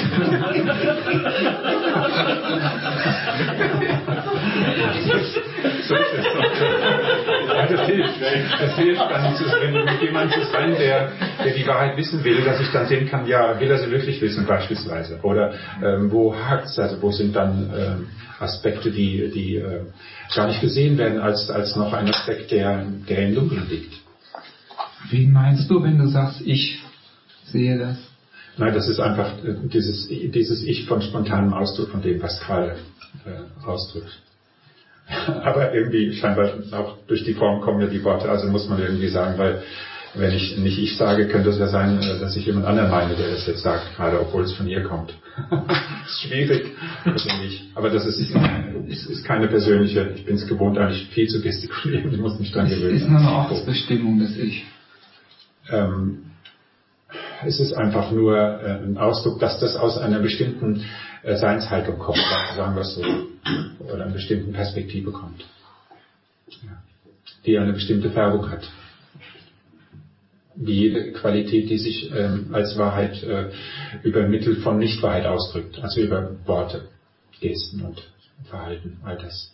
So ist es. Ja, das hilft. Das hilft dann, wenn mit jemandem zu sein, der, der die Wahrheit wissen will, dass ich dann sehen kann, ja, will er sie wirklich wissen, beispielsweise. Oder ähm, wo hakt es, also wo sind dann ähm, Aspekte, die, die äh, gar nicht gesehen werden, als, als noch ein Aspekt, der, der im Dunkeln liegt. Wie meinst du, wenn du sagst, ich sehe das? Nein, das ist einfach äh, dieses, dieses Ich von spontanem Ausdruck von dem, was gerade äh, ausdrückt. Aber irgendwie scheinbar auch durch die Form kommen ja die Worte, also muss man irgendwie sagen, weil wenn ich nicht ich sage, könnte es ja sein, dass ich jemand anderen meine, der das jetzt sagt, gerade obwohl es von ihr kommt. Das ist schwierig, denke ich. Aber das ist, ist, ist keine persönliche, ich bin es gewohnt, eigentlich viel zu gestikulieren, ich muss mich dran gewöhnen. Es ist nur eine Ortsbestimmung, das Ich. Ähm, es ist einfach nur äh, ein Ausdruck, dass das aus einer bestimmten äh, Seinshaltung kommt, sagen wir es so, oder einer bestimmten Perspektive kommt, ja, die eine bestimmte Färbung hat. Wie jede Qualität, die sich ähm, als Wahrheit äh, über Mittel von Nichtwahrheit ausdrückt, also über Worte, Gesten und Verhalten, all das.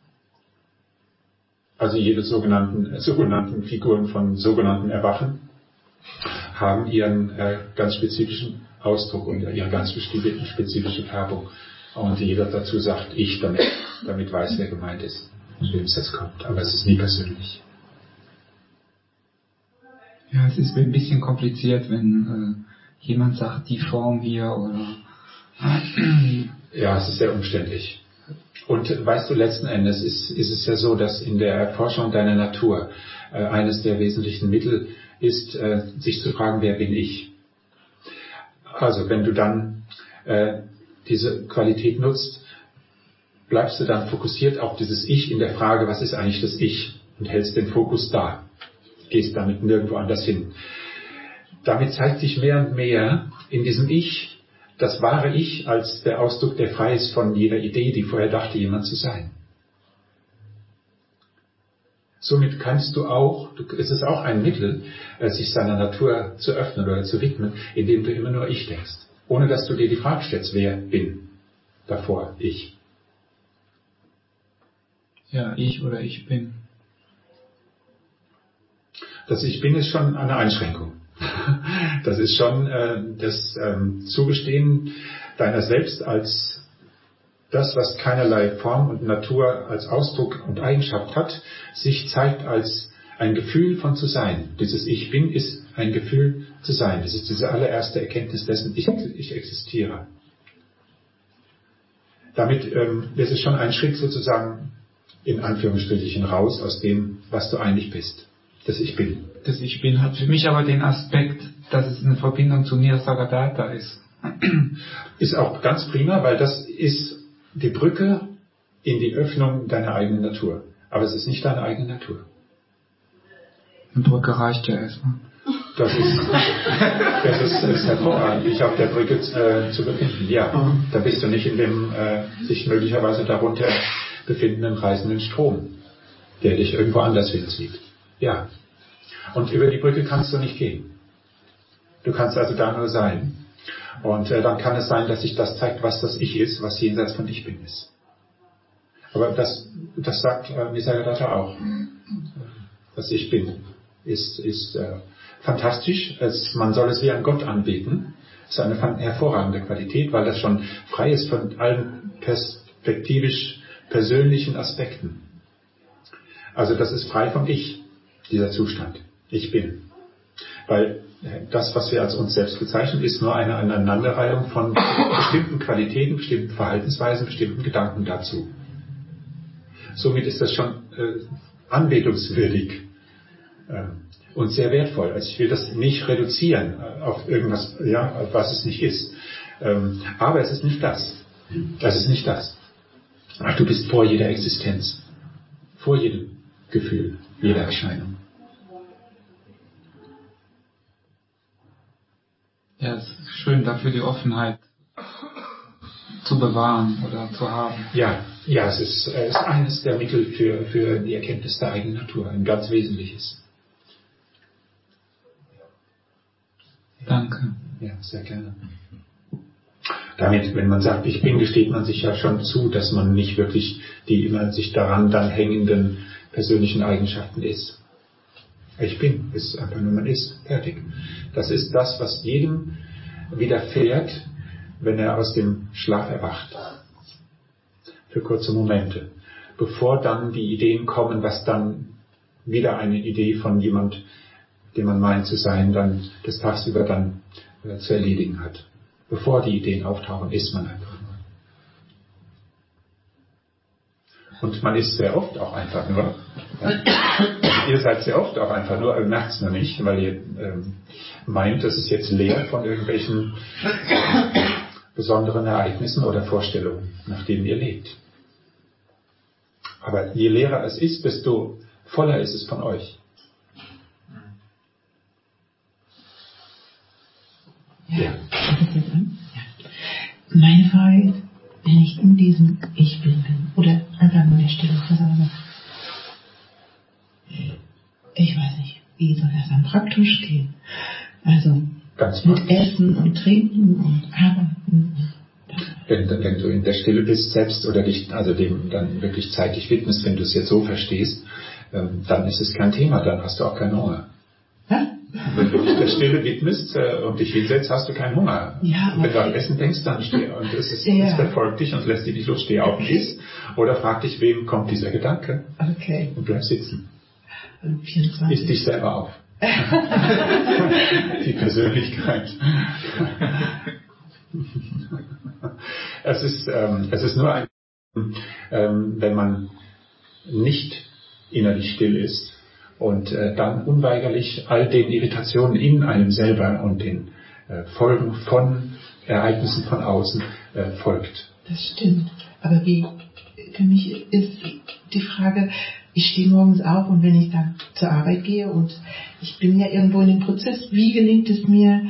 Also jede sogenannten, äh, sogenannten Figuren von sogenannten Erwachen haben ihren äh, ganz spezifischen Ausdruck und ihre ganz spezifische Färbung. Und jeder dazu sagt, ich, damit, damit weiß, wer gemeint ist, von wem es jetzt kommt. Aber es ist nie persönlich. Ja, es ist ein bisschen kompliziert, wenn äh, jemand sagt, die Form hier oder... Ja, es ist sehr umständlich. Und weißt du, letzten Endes ist, ist es ja so, dass in der Erforschung deiner Natur äh, eines der wesentlichen Mittel ist, äh, sich zu fragen, wer bin ich? Also wenn du dann äh, diese Qualität nutzt, bleibst du dann fokussiert auf dieses Ich in der Frage, was ist eigentlich das Ich? Und hältst den Fokus da. Gehst damit nirgendwo anders hin. Damit zeigt sich mehr und mehr in diesem Ich das wahre Ich als der Ausdruck, der frei ist von jeder Idee, die vorher dachte, jemand zu sein. Somit kannst du auch, du, es ist auch ein Mittel, sich seiner Natur zu öffnen oder zu widmen, indem du immer nur Ich denkst. Ohne dass du dir die Frage stellst, wer bin? Davor, ich. Ja, ich oder ich bin. Das Ich bin ist schon eine Einschränkung. Das ist schon äh, das ähm, Zugestehen deiner selbst als das, was keinerlei Form und Natur als Ausdruck und Eigenschaft hat, sich zeigt als ein Gefühl von zu sein. Dieses Ich bin ist ein Gefühl zu sein. Das ist diese allererste Erkenntnis dessen, ich, ich existiere. Damit ähm, ist es schon ein Schritt sozusagen in Anführungsstrichen raus aus dem, was du eigentlich bist. Das Ich bin. Das Ich bin hat für mich aber den Aspekt, dass es eine Verbindung zu Nirsagadata ist. Ist auch ganz prima, weil das ist die Brücke in die Öffnung deiner eigenen Natur. Aber es ist nicht deine eigene Natur. Eine Brücke reicht ja erstmal. Das ist, das ist, das ist hervorragend, dich auf der Brücke äh, zu befinden. Ja, da bist du nicht in dem äh, sich möglicherweise darunter befindenden reißenden Strom, der dich irgendwo anders hinzieht. Ja. Und über die Brücke kannst du nicht gehen. Du kannst also da nur sein. Und äh, dann kann es sein, dass sich das zeigt, was das Ich ist, was jenseits von Ich Bin ist. Aber das, das sagt äh, Nisargadatta auch. Das Ich Bin ist, ist äh, fantastisch. Es, man soll es wie ein Gott anbeten. Das ist eine hervorragende Qualität, weil das schon frei ist von allen perspektivisch persönlichen Aspekten. Also das ist frei vom Ich, dieser Zustand. Ich bin. Weil das, was wir als uns selbst bezeichnen, ist nur eine Aneinanderreihung von bestimmten Qualitäten, bestimmten Verhaltensweisen, bestimmten Gedanken dazu. Somit ist das schon äh, anbetungswürdig äh, und sehr wertvoll. Also ich will das nicht reduzieren auf irgendwas, ja, was es nicht ist. Ähm, aber es ist nicht das. Das ist nicht das. Ach, du bist vor jeder Existenz, vor jedem Gefühl, jeder Erscheinung. Ja, es ist schön, dafür die Offenheit zu bewahren oder zu haben. Ja, ja, es ist, es ist eines der Mittel für, für die Erkenntnis der eigenen Natur, ein ganz wesentliches. Danke. Ja, sehr gerne. Damit, wenn man sagt, ich bin, gesteht man sich ja schon zu, dass man nicht wirklich die immer sich daran dann hängenden persönlichen Eigenschaften ist. Ich bin, ist einfach nur, man ist, fertig. Das ist das, was jedem widerfährt, wenn er aus dem Schlaf erwacht. Für kurze Momente. Bevor dann die Ideen kommen, was dann wieder eine Idee von jemand, den man meint zu sein, dann des Tagsüber dann äh, zu erledigen hat. Bevor die Ideen auftauchen, ist man einfach nur. Und man ist sehr oft auch einfach nur. Ja. Ihr seid sehr oft auch einfach nur, ihr merkt es noch nicht, weil ihr ähm, meint, das ist jetzt leer von irgendwelchen besonderen Ereignissen oder Vorstellungen, nach denen ihr lebt. Aber je leerer es ist, desto voller ist es von euch. Ja. Ja. Meine Frage ist, wenn ich in diesem Ich bin bin, oder einfach nur in der Stille versage, ich weiß nicht, wie soll das dann praktisch gehen? Also Ganz mit praktisch. Essen und Trinken und Arbeiten. Wenn, wenn du in der Stille bist selbst oder dich also dem dann wirklich zeitlich widmest, wenn du es jetzt so verstehst, ähm, dann ist es kein Thema, dann hast du auch keinen Hunger. Hä? Wenn du dich der Stille widmest äh, und dich hinsetzt, hast du keinen Hunger. Ja, wenn du an Essen denkst, dann steh und es, ist, ja. es verfolgt dich und lässt dich nicht los, steh auf und iss. Oder frag dich, wem kommt dieser Gedanke? Okay. Und bleib sitzen. vierundzwanzig. Iss dich selber auf. Die Persönlichkeit. Es ist, ähm, es ist nur ein, ähm, wenn man nicht innerlich still ist und äh, dann unweigerlich all den Irritationen in einem selber und den äh, Folgen von Ereignissen von außen äh, folgt. Das stimmt. Aber wie, für mich ist die Frage, ich stehe morgens auf und wenn ich dann zur Arbeit gehe und ich bin ja irgendwo in dem Prozess, wie gelingt es mir,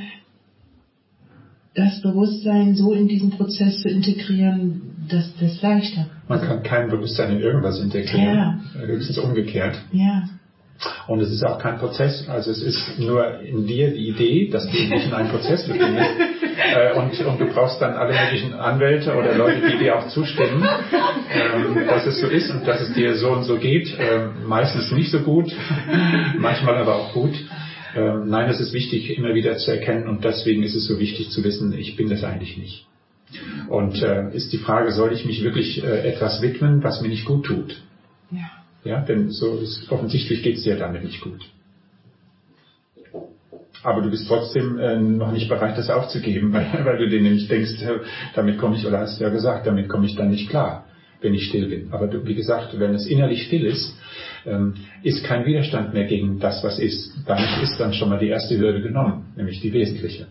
das Bewusstsein so in diesen Prozess zu integrieren, dass das leichter. Man kann kein Bewusstsein in irgendwas integrieren, Ja. höchstens umgekehrt. Ja. Und es ist auch kein Prozess, also es ist nur in dir die Idee, dass du dich in einen Prozess befindest. äh, und, und du brauchst dann alle möglichen Anwälte oder Leute, die dir auch zustimmen, ähm, dass es so ist und dass es dir so und so geht. Ähm, meistens nicht so gut, manchmal aber auch gut. Ähm, nein, es ist wichtig, immer wieder zu erkennen und deswegen ist es so wichtig zu wissen, ich bin das eigentlich nicht. Und äh, ist die Frage, soll ich mich wirklich äh, etwas widmen, was mir nicht gut tut? Ja. Ja, denn so ist, offensichtlich geht es dir damit nicht gut. Aber du bist trotzdem äh, noch nicht bereit, das aufzugeben, weil, weil du dir nämlich denkst, äh, damit komme ich, oder hast du ja gesagt, damit komme ich dann nicht klar, wenn ich still bin. Aber du, wie gesagt, wenn es innerlich still ist, ähm, ist kein Widerstand mehr gegen das, was ist. Damit ist dann schon mal die erste Hürde genommen, nämlich die wesentliche.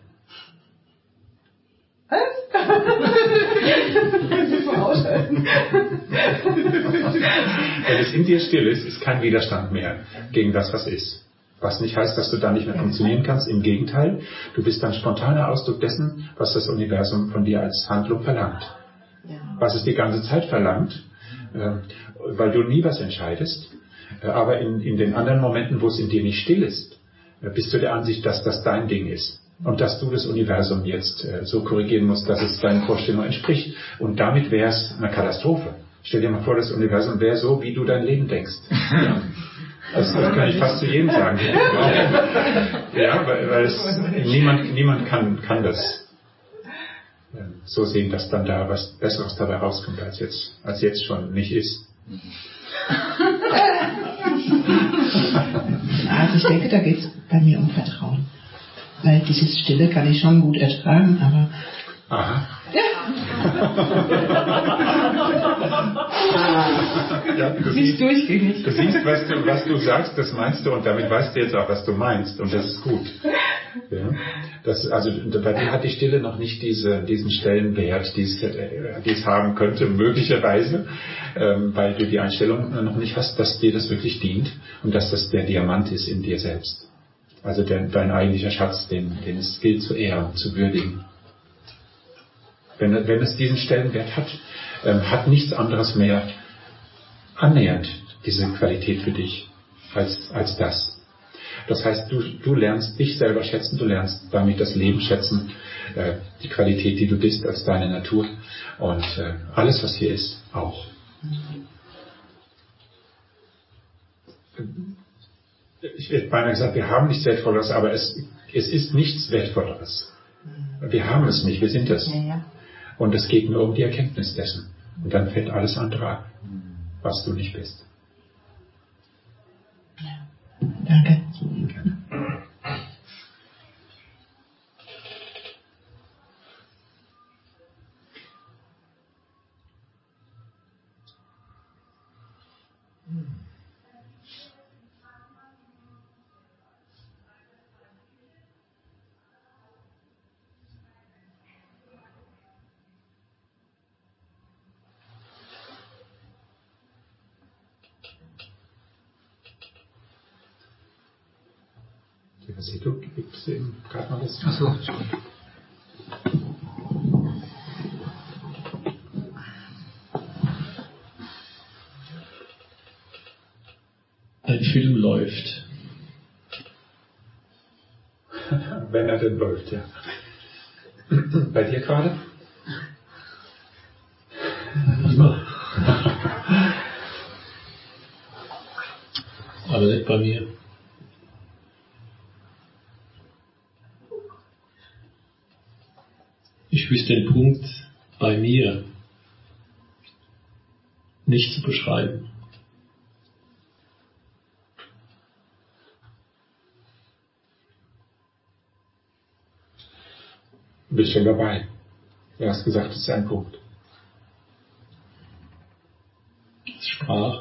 Wenn es in dir still ist, ist kein Widerstand mehr gegen das, was ist. Was nicht heißt, dass du dann nicht mehr funktionieren kannst. Im Gegenteil, du bist dann spontaner Ausdruck dessen, was das Universum von dir als Handlung verlangt. Was es die ganze Zeit verlangt, äh, weil du nie was entscheidest. Äh, aber in, in den anderen Momenten, wo es in dir nicht still ist, äh, bist du der Ansicht, dass das dein Ding ist. Und dass du das Universum jetzt äh, so korrigieren musst, dass es deinen Vorstellungen entspricht. Und damit wäre es eine Katastrophe. Stell dir mal vor, das Universum wäre so, wie du dein Leben denkst. Ja. Das, das kann ich fast zu jedem sagen. Ja, weil, weil es, niemand, niemand kann, kann das äh, so sehen, dass dann da was Besseres dabei rauskommt, als jetzt, als jetzt schon nicht ist. Also ich denke, da geht es bei mir um Vertrauen. Weil dieses Stille kann ich schon gut ertragen, aber... Aha. Ja, du siehst, durchgängig. Du siehst, was du, was du sagst, das meinst du, und damit weißt du jetzt auch, was du meinst, und das ist gut. Ja. Das, also bei dir hat die Stille noch nicht diese, diesen Stellenwert, die es, die es haben könnte, möglicherweise, ähm, weil du die Einstellung noch nicht hast, dass dir das wirklich dient und dass das der Diamant ist in dir selbst. Also der, dein eigentlicher Schatz, den, den es gilt zu ehren, zu würdigen. Wenn, wenn es diesen Stellenwert hat, ähm, hat nichts anderes mehr annähernd diese Qualität für dich als, als das. Das heißt, du, du lernst dich selber schätzen, du lernst damit das Leben schätzen, äh, die Qualität, die du bist als deine Natur und äh, alles, was hier ist, auch. Ich hätte beinahe gesagt, wir haben nichts Wertvolleres, aber es, es ist nichts Wertvolleres. Wir haben es nicht, wir sind es. Und es geht nur um die Erkenntnis dessen. Und dann fällt alles andere ab, was du nicht bist. Danke. Du gibst ihm gerade mal das. Ach so. Ein Film läuft. Wenn er denn läuft, ja. Bei dir gerade? Immer. Aber nicht bei mir. Ich wüsste den Punkt bei mir nicht zu beschreiben. Du bist schon dabei. Du hast gesagt, es ist ein Punkt. Es sprach.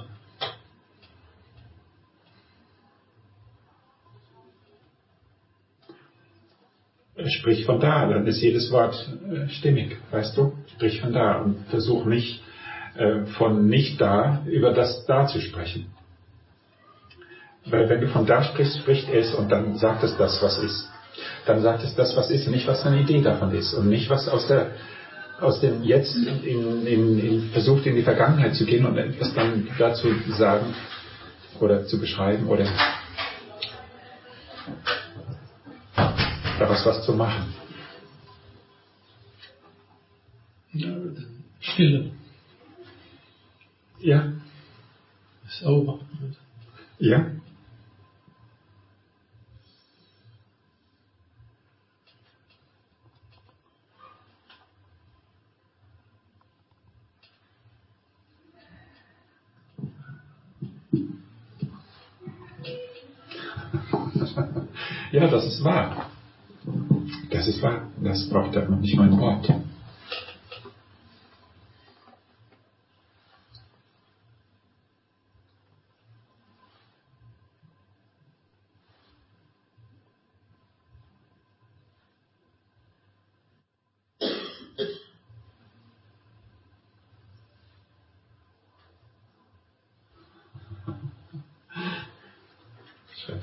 Sprich von da, dann ist jedes Wort äh, stimmig, weißt du? Sprich von da und versuch nicht äh, von nicht da über das da zu sprechen. Weil wenn du von da sprichst, spricht es und dann sagt es das, was ist. Dann sagt es das, was ist, nicht was deine Idee davon ist und nicht was aus der aus dem Jetzt in, in, in, in, versucht in die Vergangenheit zu gehen und etwas dann dazu sagen oder zu beschreiben oder daraus was zu machen. Stille. Ja. Ist over. Ja. Ja, das ist wahr. Das ist wahr. Das braucht ja noch nicht mal ein Wort. Schön.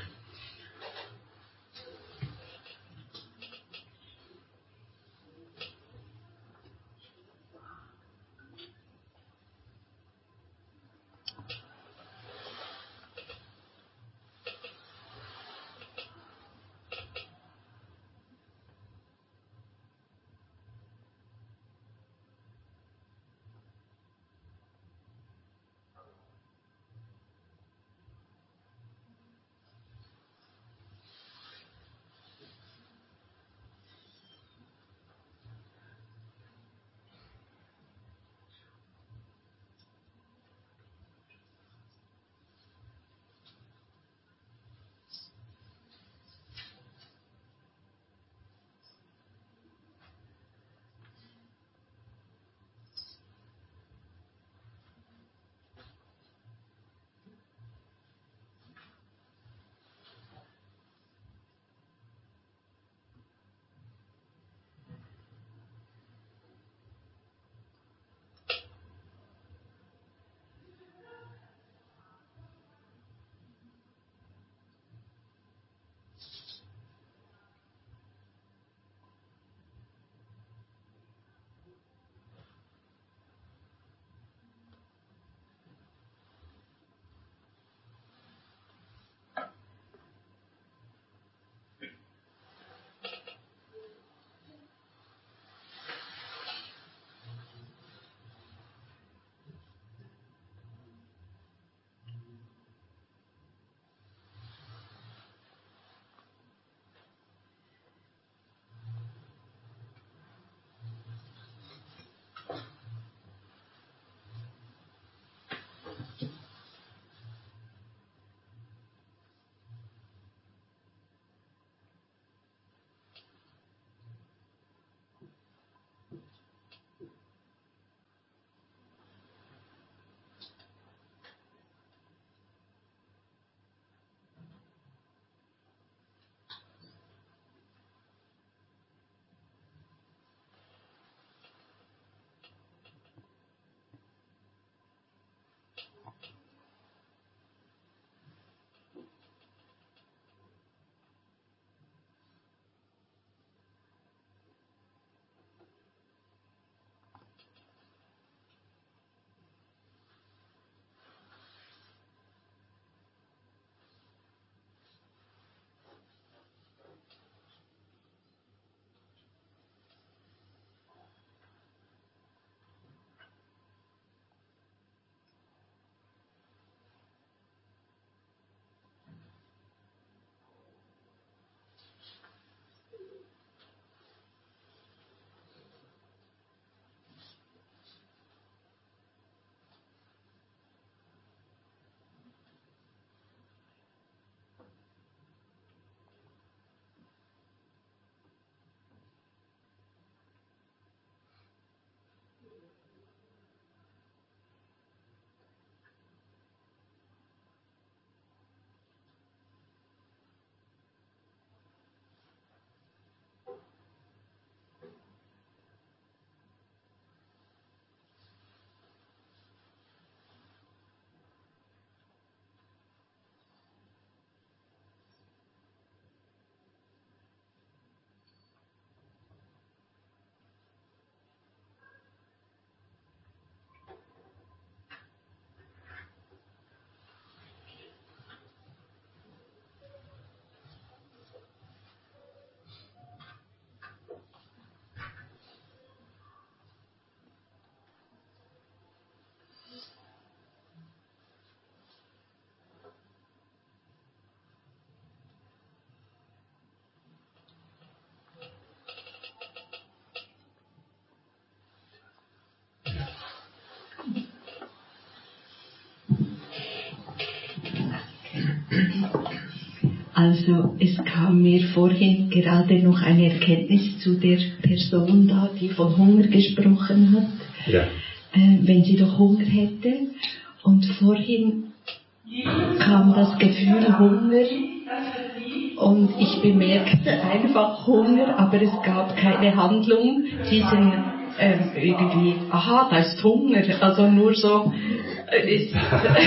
Also es kam mir vorhin gerade noch eine Erkenntnis zu der Person da, die von Hunger gesprochen hat, Ja. äh, wenn sie doch Hunger hätte. Und vorhin kam das Gefühl Hunger und ich bemerkte einfach Hunger, aber es gab keine Handlung, diesen ähm, irgendwie, aha, da ist Hunger, also nur so äh, ist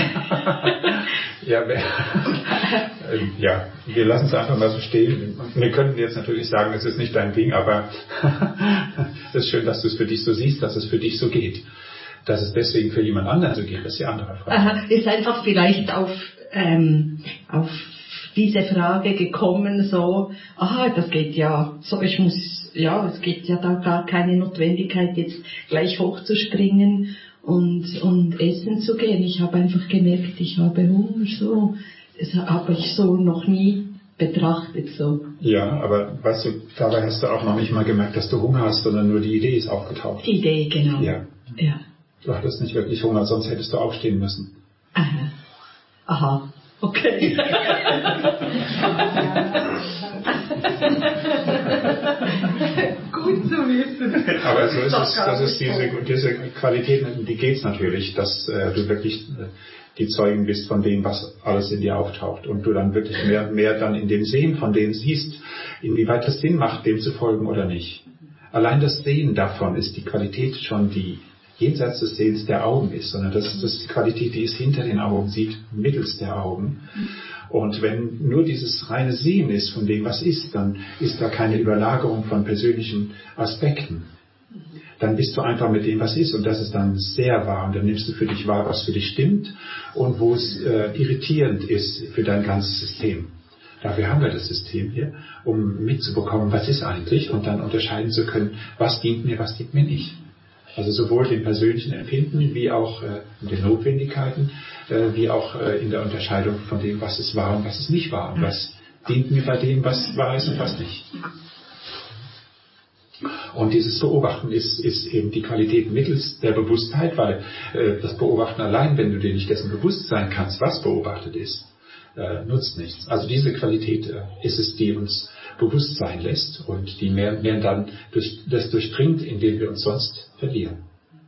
ja, wir, ja, wir lassen es einfach mal so stehen. Wir können jetzt natürlich sagen, es ist nicht dein Ding, aber es ist schön, dass du es für dich so siehst, dass es für dich so geht. Dass es deswegen für jemand anderen so geht, das ist die andere Frage. Aha, ist einfach vielleicht auf, ähm, auf diese Frage gekommen, so, aha, das geht ja, so, ich muss, ja, es gibt ja da gar keine Notwendigkeit, jetzt gleich hochzuspringen und, und essen zu gehen. Ich habe einfach gemerkt, ich habe Hunger, so, das habe ich so noch nie betrachtet, so. Ja, aber weißt du, dabei hast du auch noch nicht mal gemerkt, dass du Hunger hast, sondern nur die Idee ist aufgetaucht. Die Idee, genau. Ja. Ja. Du hattest nicht wirklich Hunger, sonst hättest du aufstehen müssen. Aha. Aha. Okay. Gut zu wissen. Aber so ist es, das ist diese, diese Qualität, um die geht's natürlich, dass äh, du wirklich äh, die Zeugen bist von dem, was alles in dir auftaucht und du dann wirklich mehr, mehr dann in dem Sehen von denen siehst, inwieweit es Sinn macht, dem zu folgen oder nicht. Allein das Sehen davon ist die Qualität schon, die jenseits des Sehens der Augen ist, sondern das ist, das ist die Qualität, die es hinter den Augen sieht, mittels der Augen. Und wenn nur dieses reine Sehen ist von dem, was ist, dann ist da keine Überlagerung von persönlichen Aspekten. Dann bist du einfach mit dem, was ist, und das ist dann sehr wahr. Und dann nimmst du für dich wahr, was für dich stimmt und wo es äh, irritierend ist für dein ganzes System. Dafür haben wir das System hier, um mitzubekommen, was ist eigentlich, und dann unterscheiden zu können, was dient mir, was dient mir nicht. Also sowohl dem persönlichen Empfinden, wie auch äh, in den Notwendigkeiten, äh, wie auch äh, in der Unterscheidung von dem, was ist wahr und was ist nicht wahr. Und was dient mir bei dem, was wahr ist und was nicht. Und dieses Beobachten ist, ist eben die Qualität mittels der Bewusstheit, weil äh, das Beobachten allein, wenn du dir nicht dessen bewusst sein kannst, was beobachtet ist, äh, nutzt nichts. Also diese Qualität äh, ist es, die uns bewusst sein lässt und die mehr, mehr dann durch, das durchdringt, indem wir uns sonst verlieren.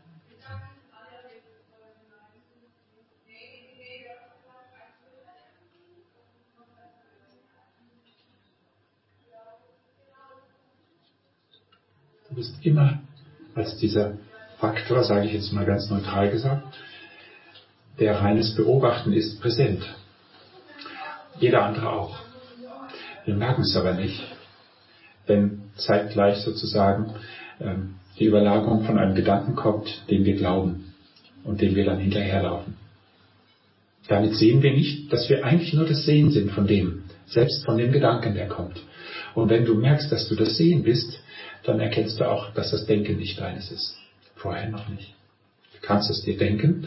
Du bist immer als dieser Faktor, sage ich jetzt mal ganz neutral gesagt, der reines Beobachten ist präsent. Jeder andere auch. Wir merken es aber nicht, wenn zeitgleich sozusagen ähm, die Überlagerung von einem Gedanken kommt, den wir glauben und dem wir dann hinterherlaufen. Damit sehen wir nicht, dass wir eigentlich nur das Sehen sind von dem, selbst von dem Gedanken, der kommt. Und wenn du merkst, dass du das Sehen bist, dann erkennst du auch, dass das Denken nicht deines ist. Vorher noch nicht. Du kannst es dir denken,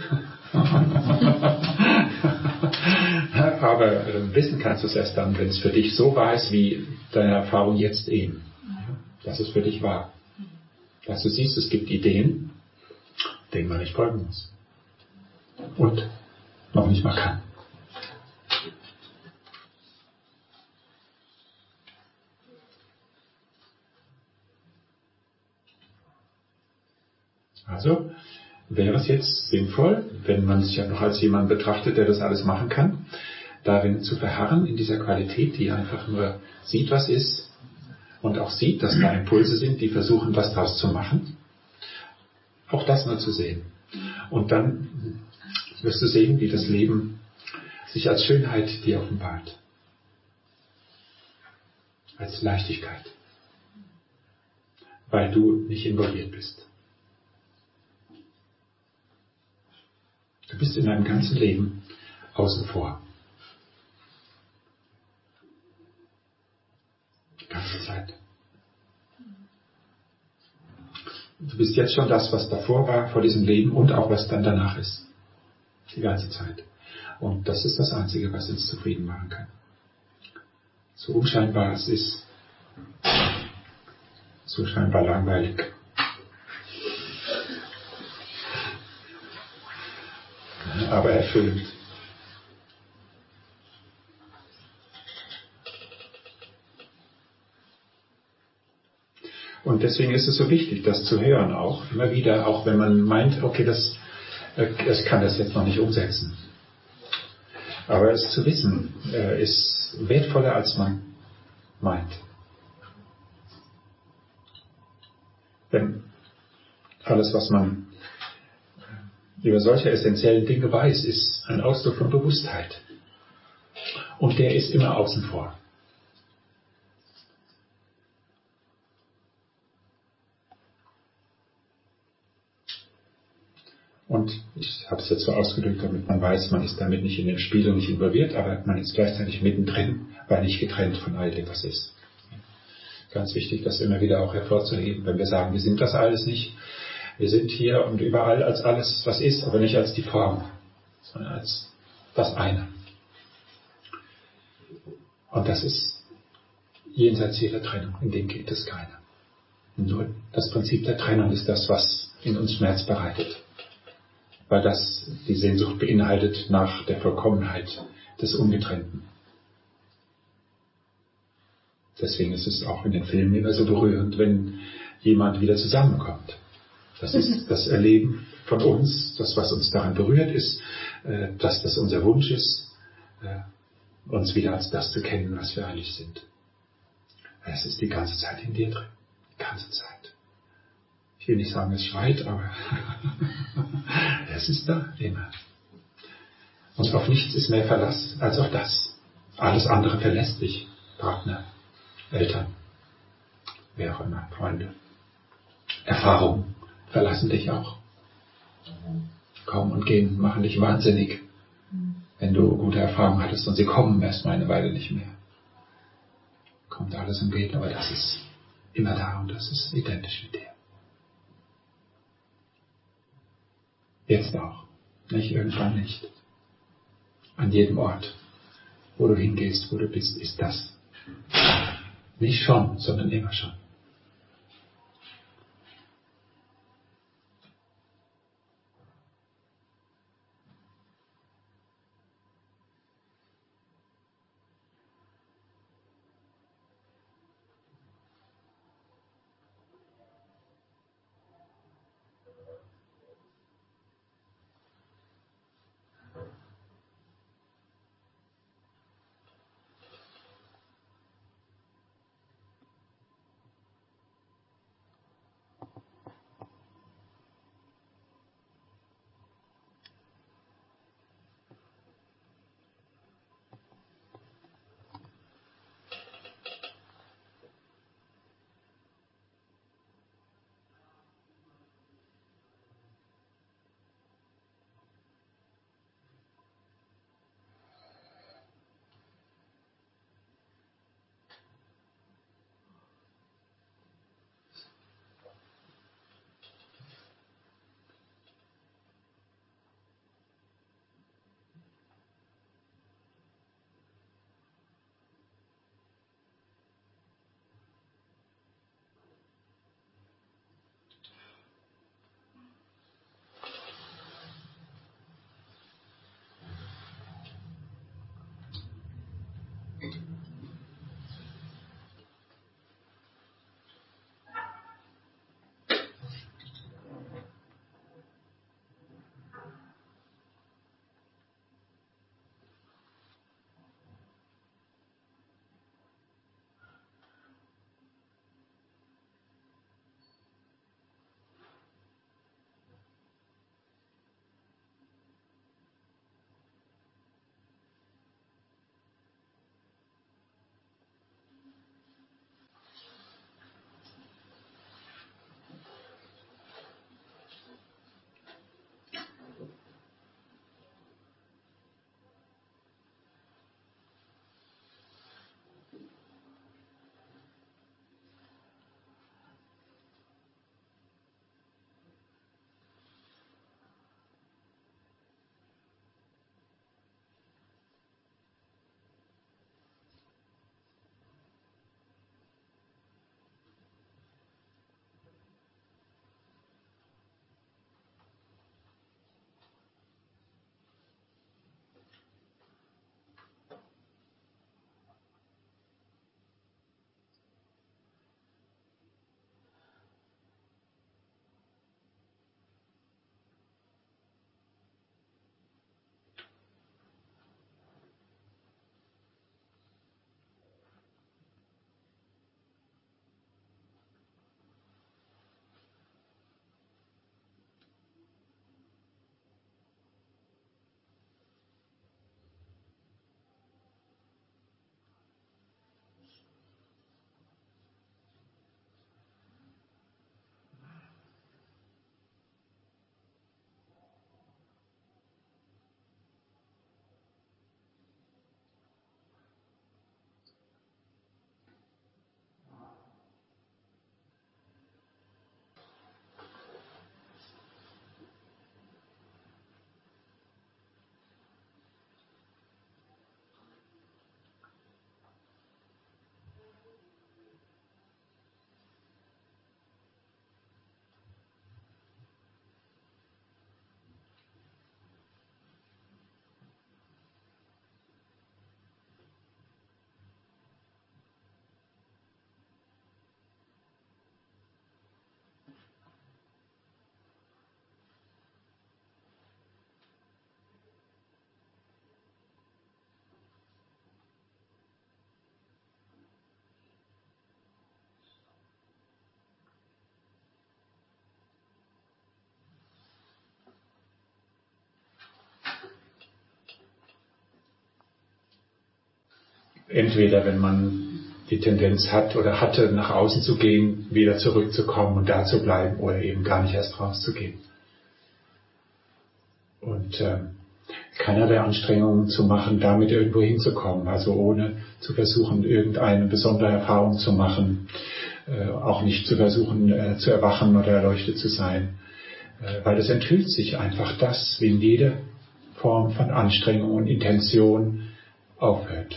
aber äh, wissen kannst du es erst dann, wenn es für dich so wahr ist, wie deine Erfahrung jetzt eben. Dass es für dich wahr. Dass du siehst, es gibt Ideen, denen man nicht folgen muss. Und noch nicht mal kann. Also wäre es jetzt sinnvoll, wenn man sich ja noch als jemand betrachtet, der das alles machen kann, darin zu verharren, in dieser Qualität, die einfach nur sieht, was ist und auch sieht, dass da Impulse sind, die versuchen, was draus zu machen. Auch das nur zu sehen. Und dann wirst du sehen, wie das Leben sich als Schönheit dir offenbart. Als Leichtigkeit. Weil du nicht involviert bist. Du bist in deinem ganzen Leben außen vor. Die ganze Zeit. Du bist jetzt schon das, was davor war, vor diesem Leben, und auch was dann danach ist. Die ganze Zeit. Und das ist das Einzige, was uns zufrieden machen kann. So unscheinbar es ist, so scheinbar langweilig. Aber erfüllend. Und deswegen ist es so wichtig, das zu hören auch, immer wieder, auch wenn man meint, okay, das, ich kann das jetzt noch nicht umsetzen. Aber es zu wissen, ist wertvoller, als man meint. Denn alles, was man über solche essentiellen Dinge weiß, ist ein Ausdruck von Bewusstheit. Und der ist immer außen vor. Und ich habe es jetzt so ausgedrückt, damit man weiß, man ist damit nicht in dem Spiel und nicht involviert, aber man ist gleichzeitig mittendrin, weil nicht getrennt von all dem, was ist. Ganz wichtig, das immer wieder auch hervorzuheben, wenn wir sagen, wir sind das alles nicht. Wir sind hier und überall als alles, was ist, aber nicht als die Form, sondern als das eine. Und das ist jenseits jeder Trennung, in dem geht es keine. Nur das Prinzip der Trennung ist das, was in uns Schmerz bereitet. Weil das die Sehnsucht beinhaltet nach der Vollkommenheit des Ungetrennten. Deswegen ist es auch in den Filmen immer so berührend, wenn jemand wieder zusammenkommt. Das ist das Erleben von uns, das, was uns daran berührt ist, dass das unser Wunsch ist, uns wieder als das zu kennen, was wir eigentlich sind. Es ist die ganze Zeit in dir drin. Die ganze Zeit. Ich will nicht sagen, es schreit, aber es ist da immer. Und auf nichts ist mehr Verlass als auf das. Alles andere verlässt dich. Partner, Eltern, wer auch immer, Freunde. Erfahrungen verlassen dich auch. Kommen und gehen, machen dich wahnsinnig. Wenn du gute Erfahrungen hattest und sie kommen erstmal eine Weile nicht mehr. Kommt alles und geht, aber das ist immer da und das ist identisch mit dir. Jetzt auch. Nicht irgendwann nicht. An jedem Ort, wo du hingehst, wo du bist, ist das. Nicht schon, sondern immer schon. entweder wenn man die Tendenz hat oder hatte, nach außen zu gehen, wieder zurückzukommen und da zu bleiben oder eben gar nicht erst rauszugehen. Und äh, keinerlei Anstrengungen zu machen, damit irgendwo hinzukommen, also ohne zu versuchen, irgendeine besondere Erfahrung zu machen, äh, auch nicht zu versuchen, äh, zu erwachen oder erleuchtet zu sein, äh, weil es enthüllt sich einfach das, wie in jeder Form von Anstrengung und Intention aufhört.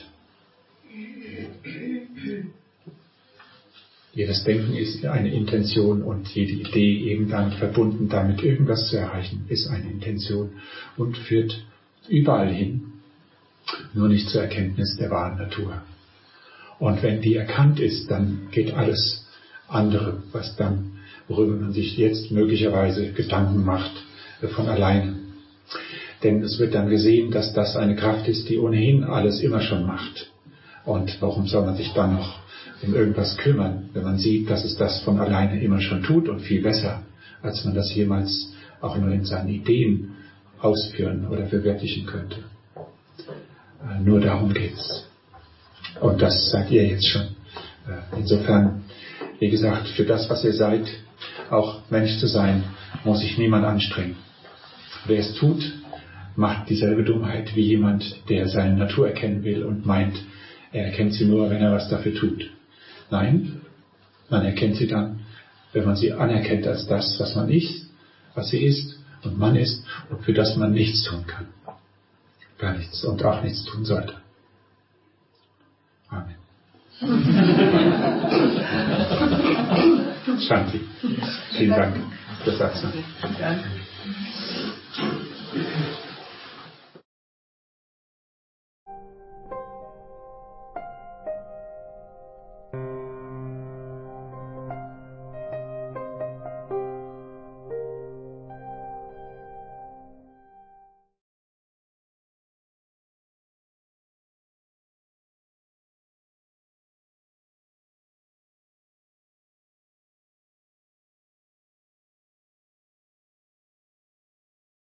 Jedes Denken ist eine Intention und jede Idee eben dann verbunden damit, irgendwas zu erreichen, ist eine Intention und führt überall hin, nur nicht zur Erkenntnis der wahren Natur. Und wenn die erkannt ist, dann geht alles andere, was dann, worüber man sich jetzt möglicherweise Gedanken macht, von alleine. Denn es wird dann gesehen, dass das eine Kraft ist, die ohnehin alles immer schon macht. Und warum soll man sich dann noch um irgendwas kümmern, wenn man sieht, dass es das von alleine immer schon tut und viel besser, als man das jemals auch nur in seinen Ideen ausführen oder verwirklichen könnte. Äh, nur darum geht's. Und das seid ihr jetzt schon. Äh, insofern, wie gesagt, für das, was ihr seid, auch Mensch zu sein, muss sich niemand anstrengen. Wer es tut, macht dieselbe Dummheit wie jemand, der seine Natur erkennen will und meint, er erkennt sie nur, wenn er was dafür tut. Nein, man erkennt sie dann, wenn man sie anerkennt als das, was man ist, was sie ist und man ist und für das man nichts tun kann. Gar nichts und auch nichts tun sollte. Amen. Shanti. Vielen Dank. Das sagt's noch. Danke.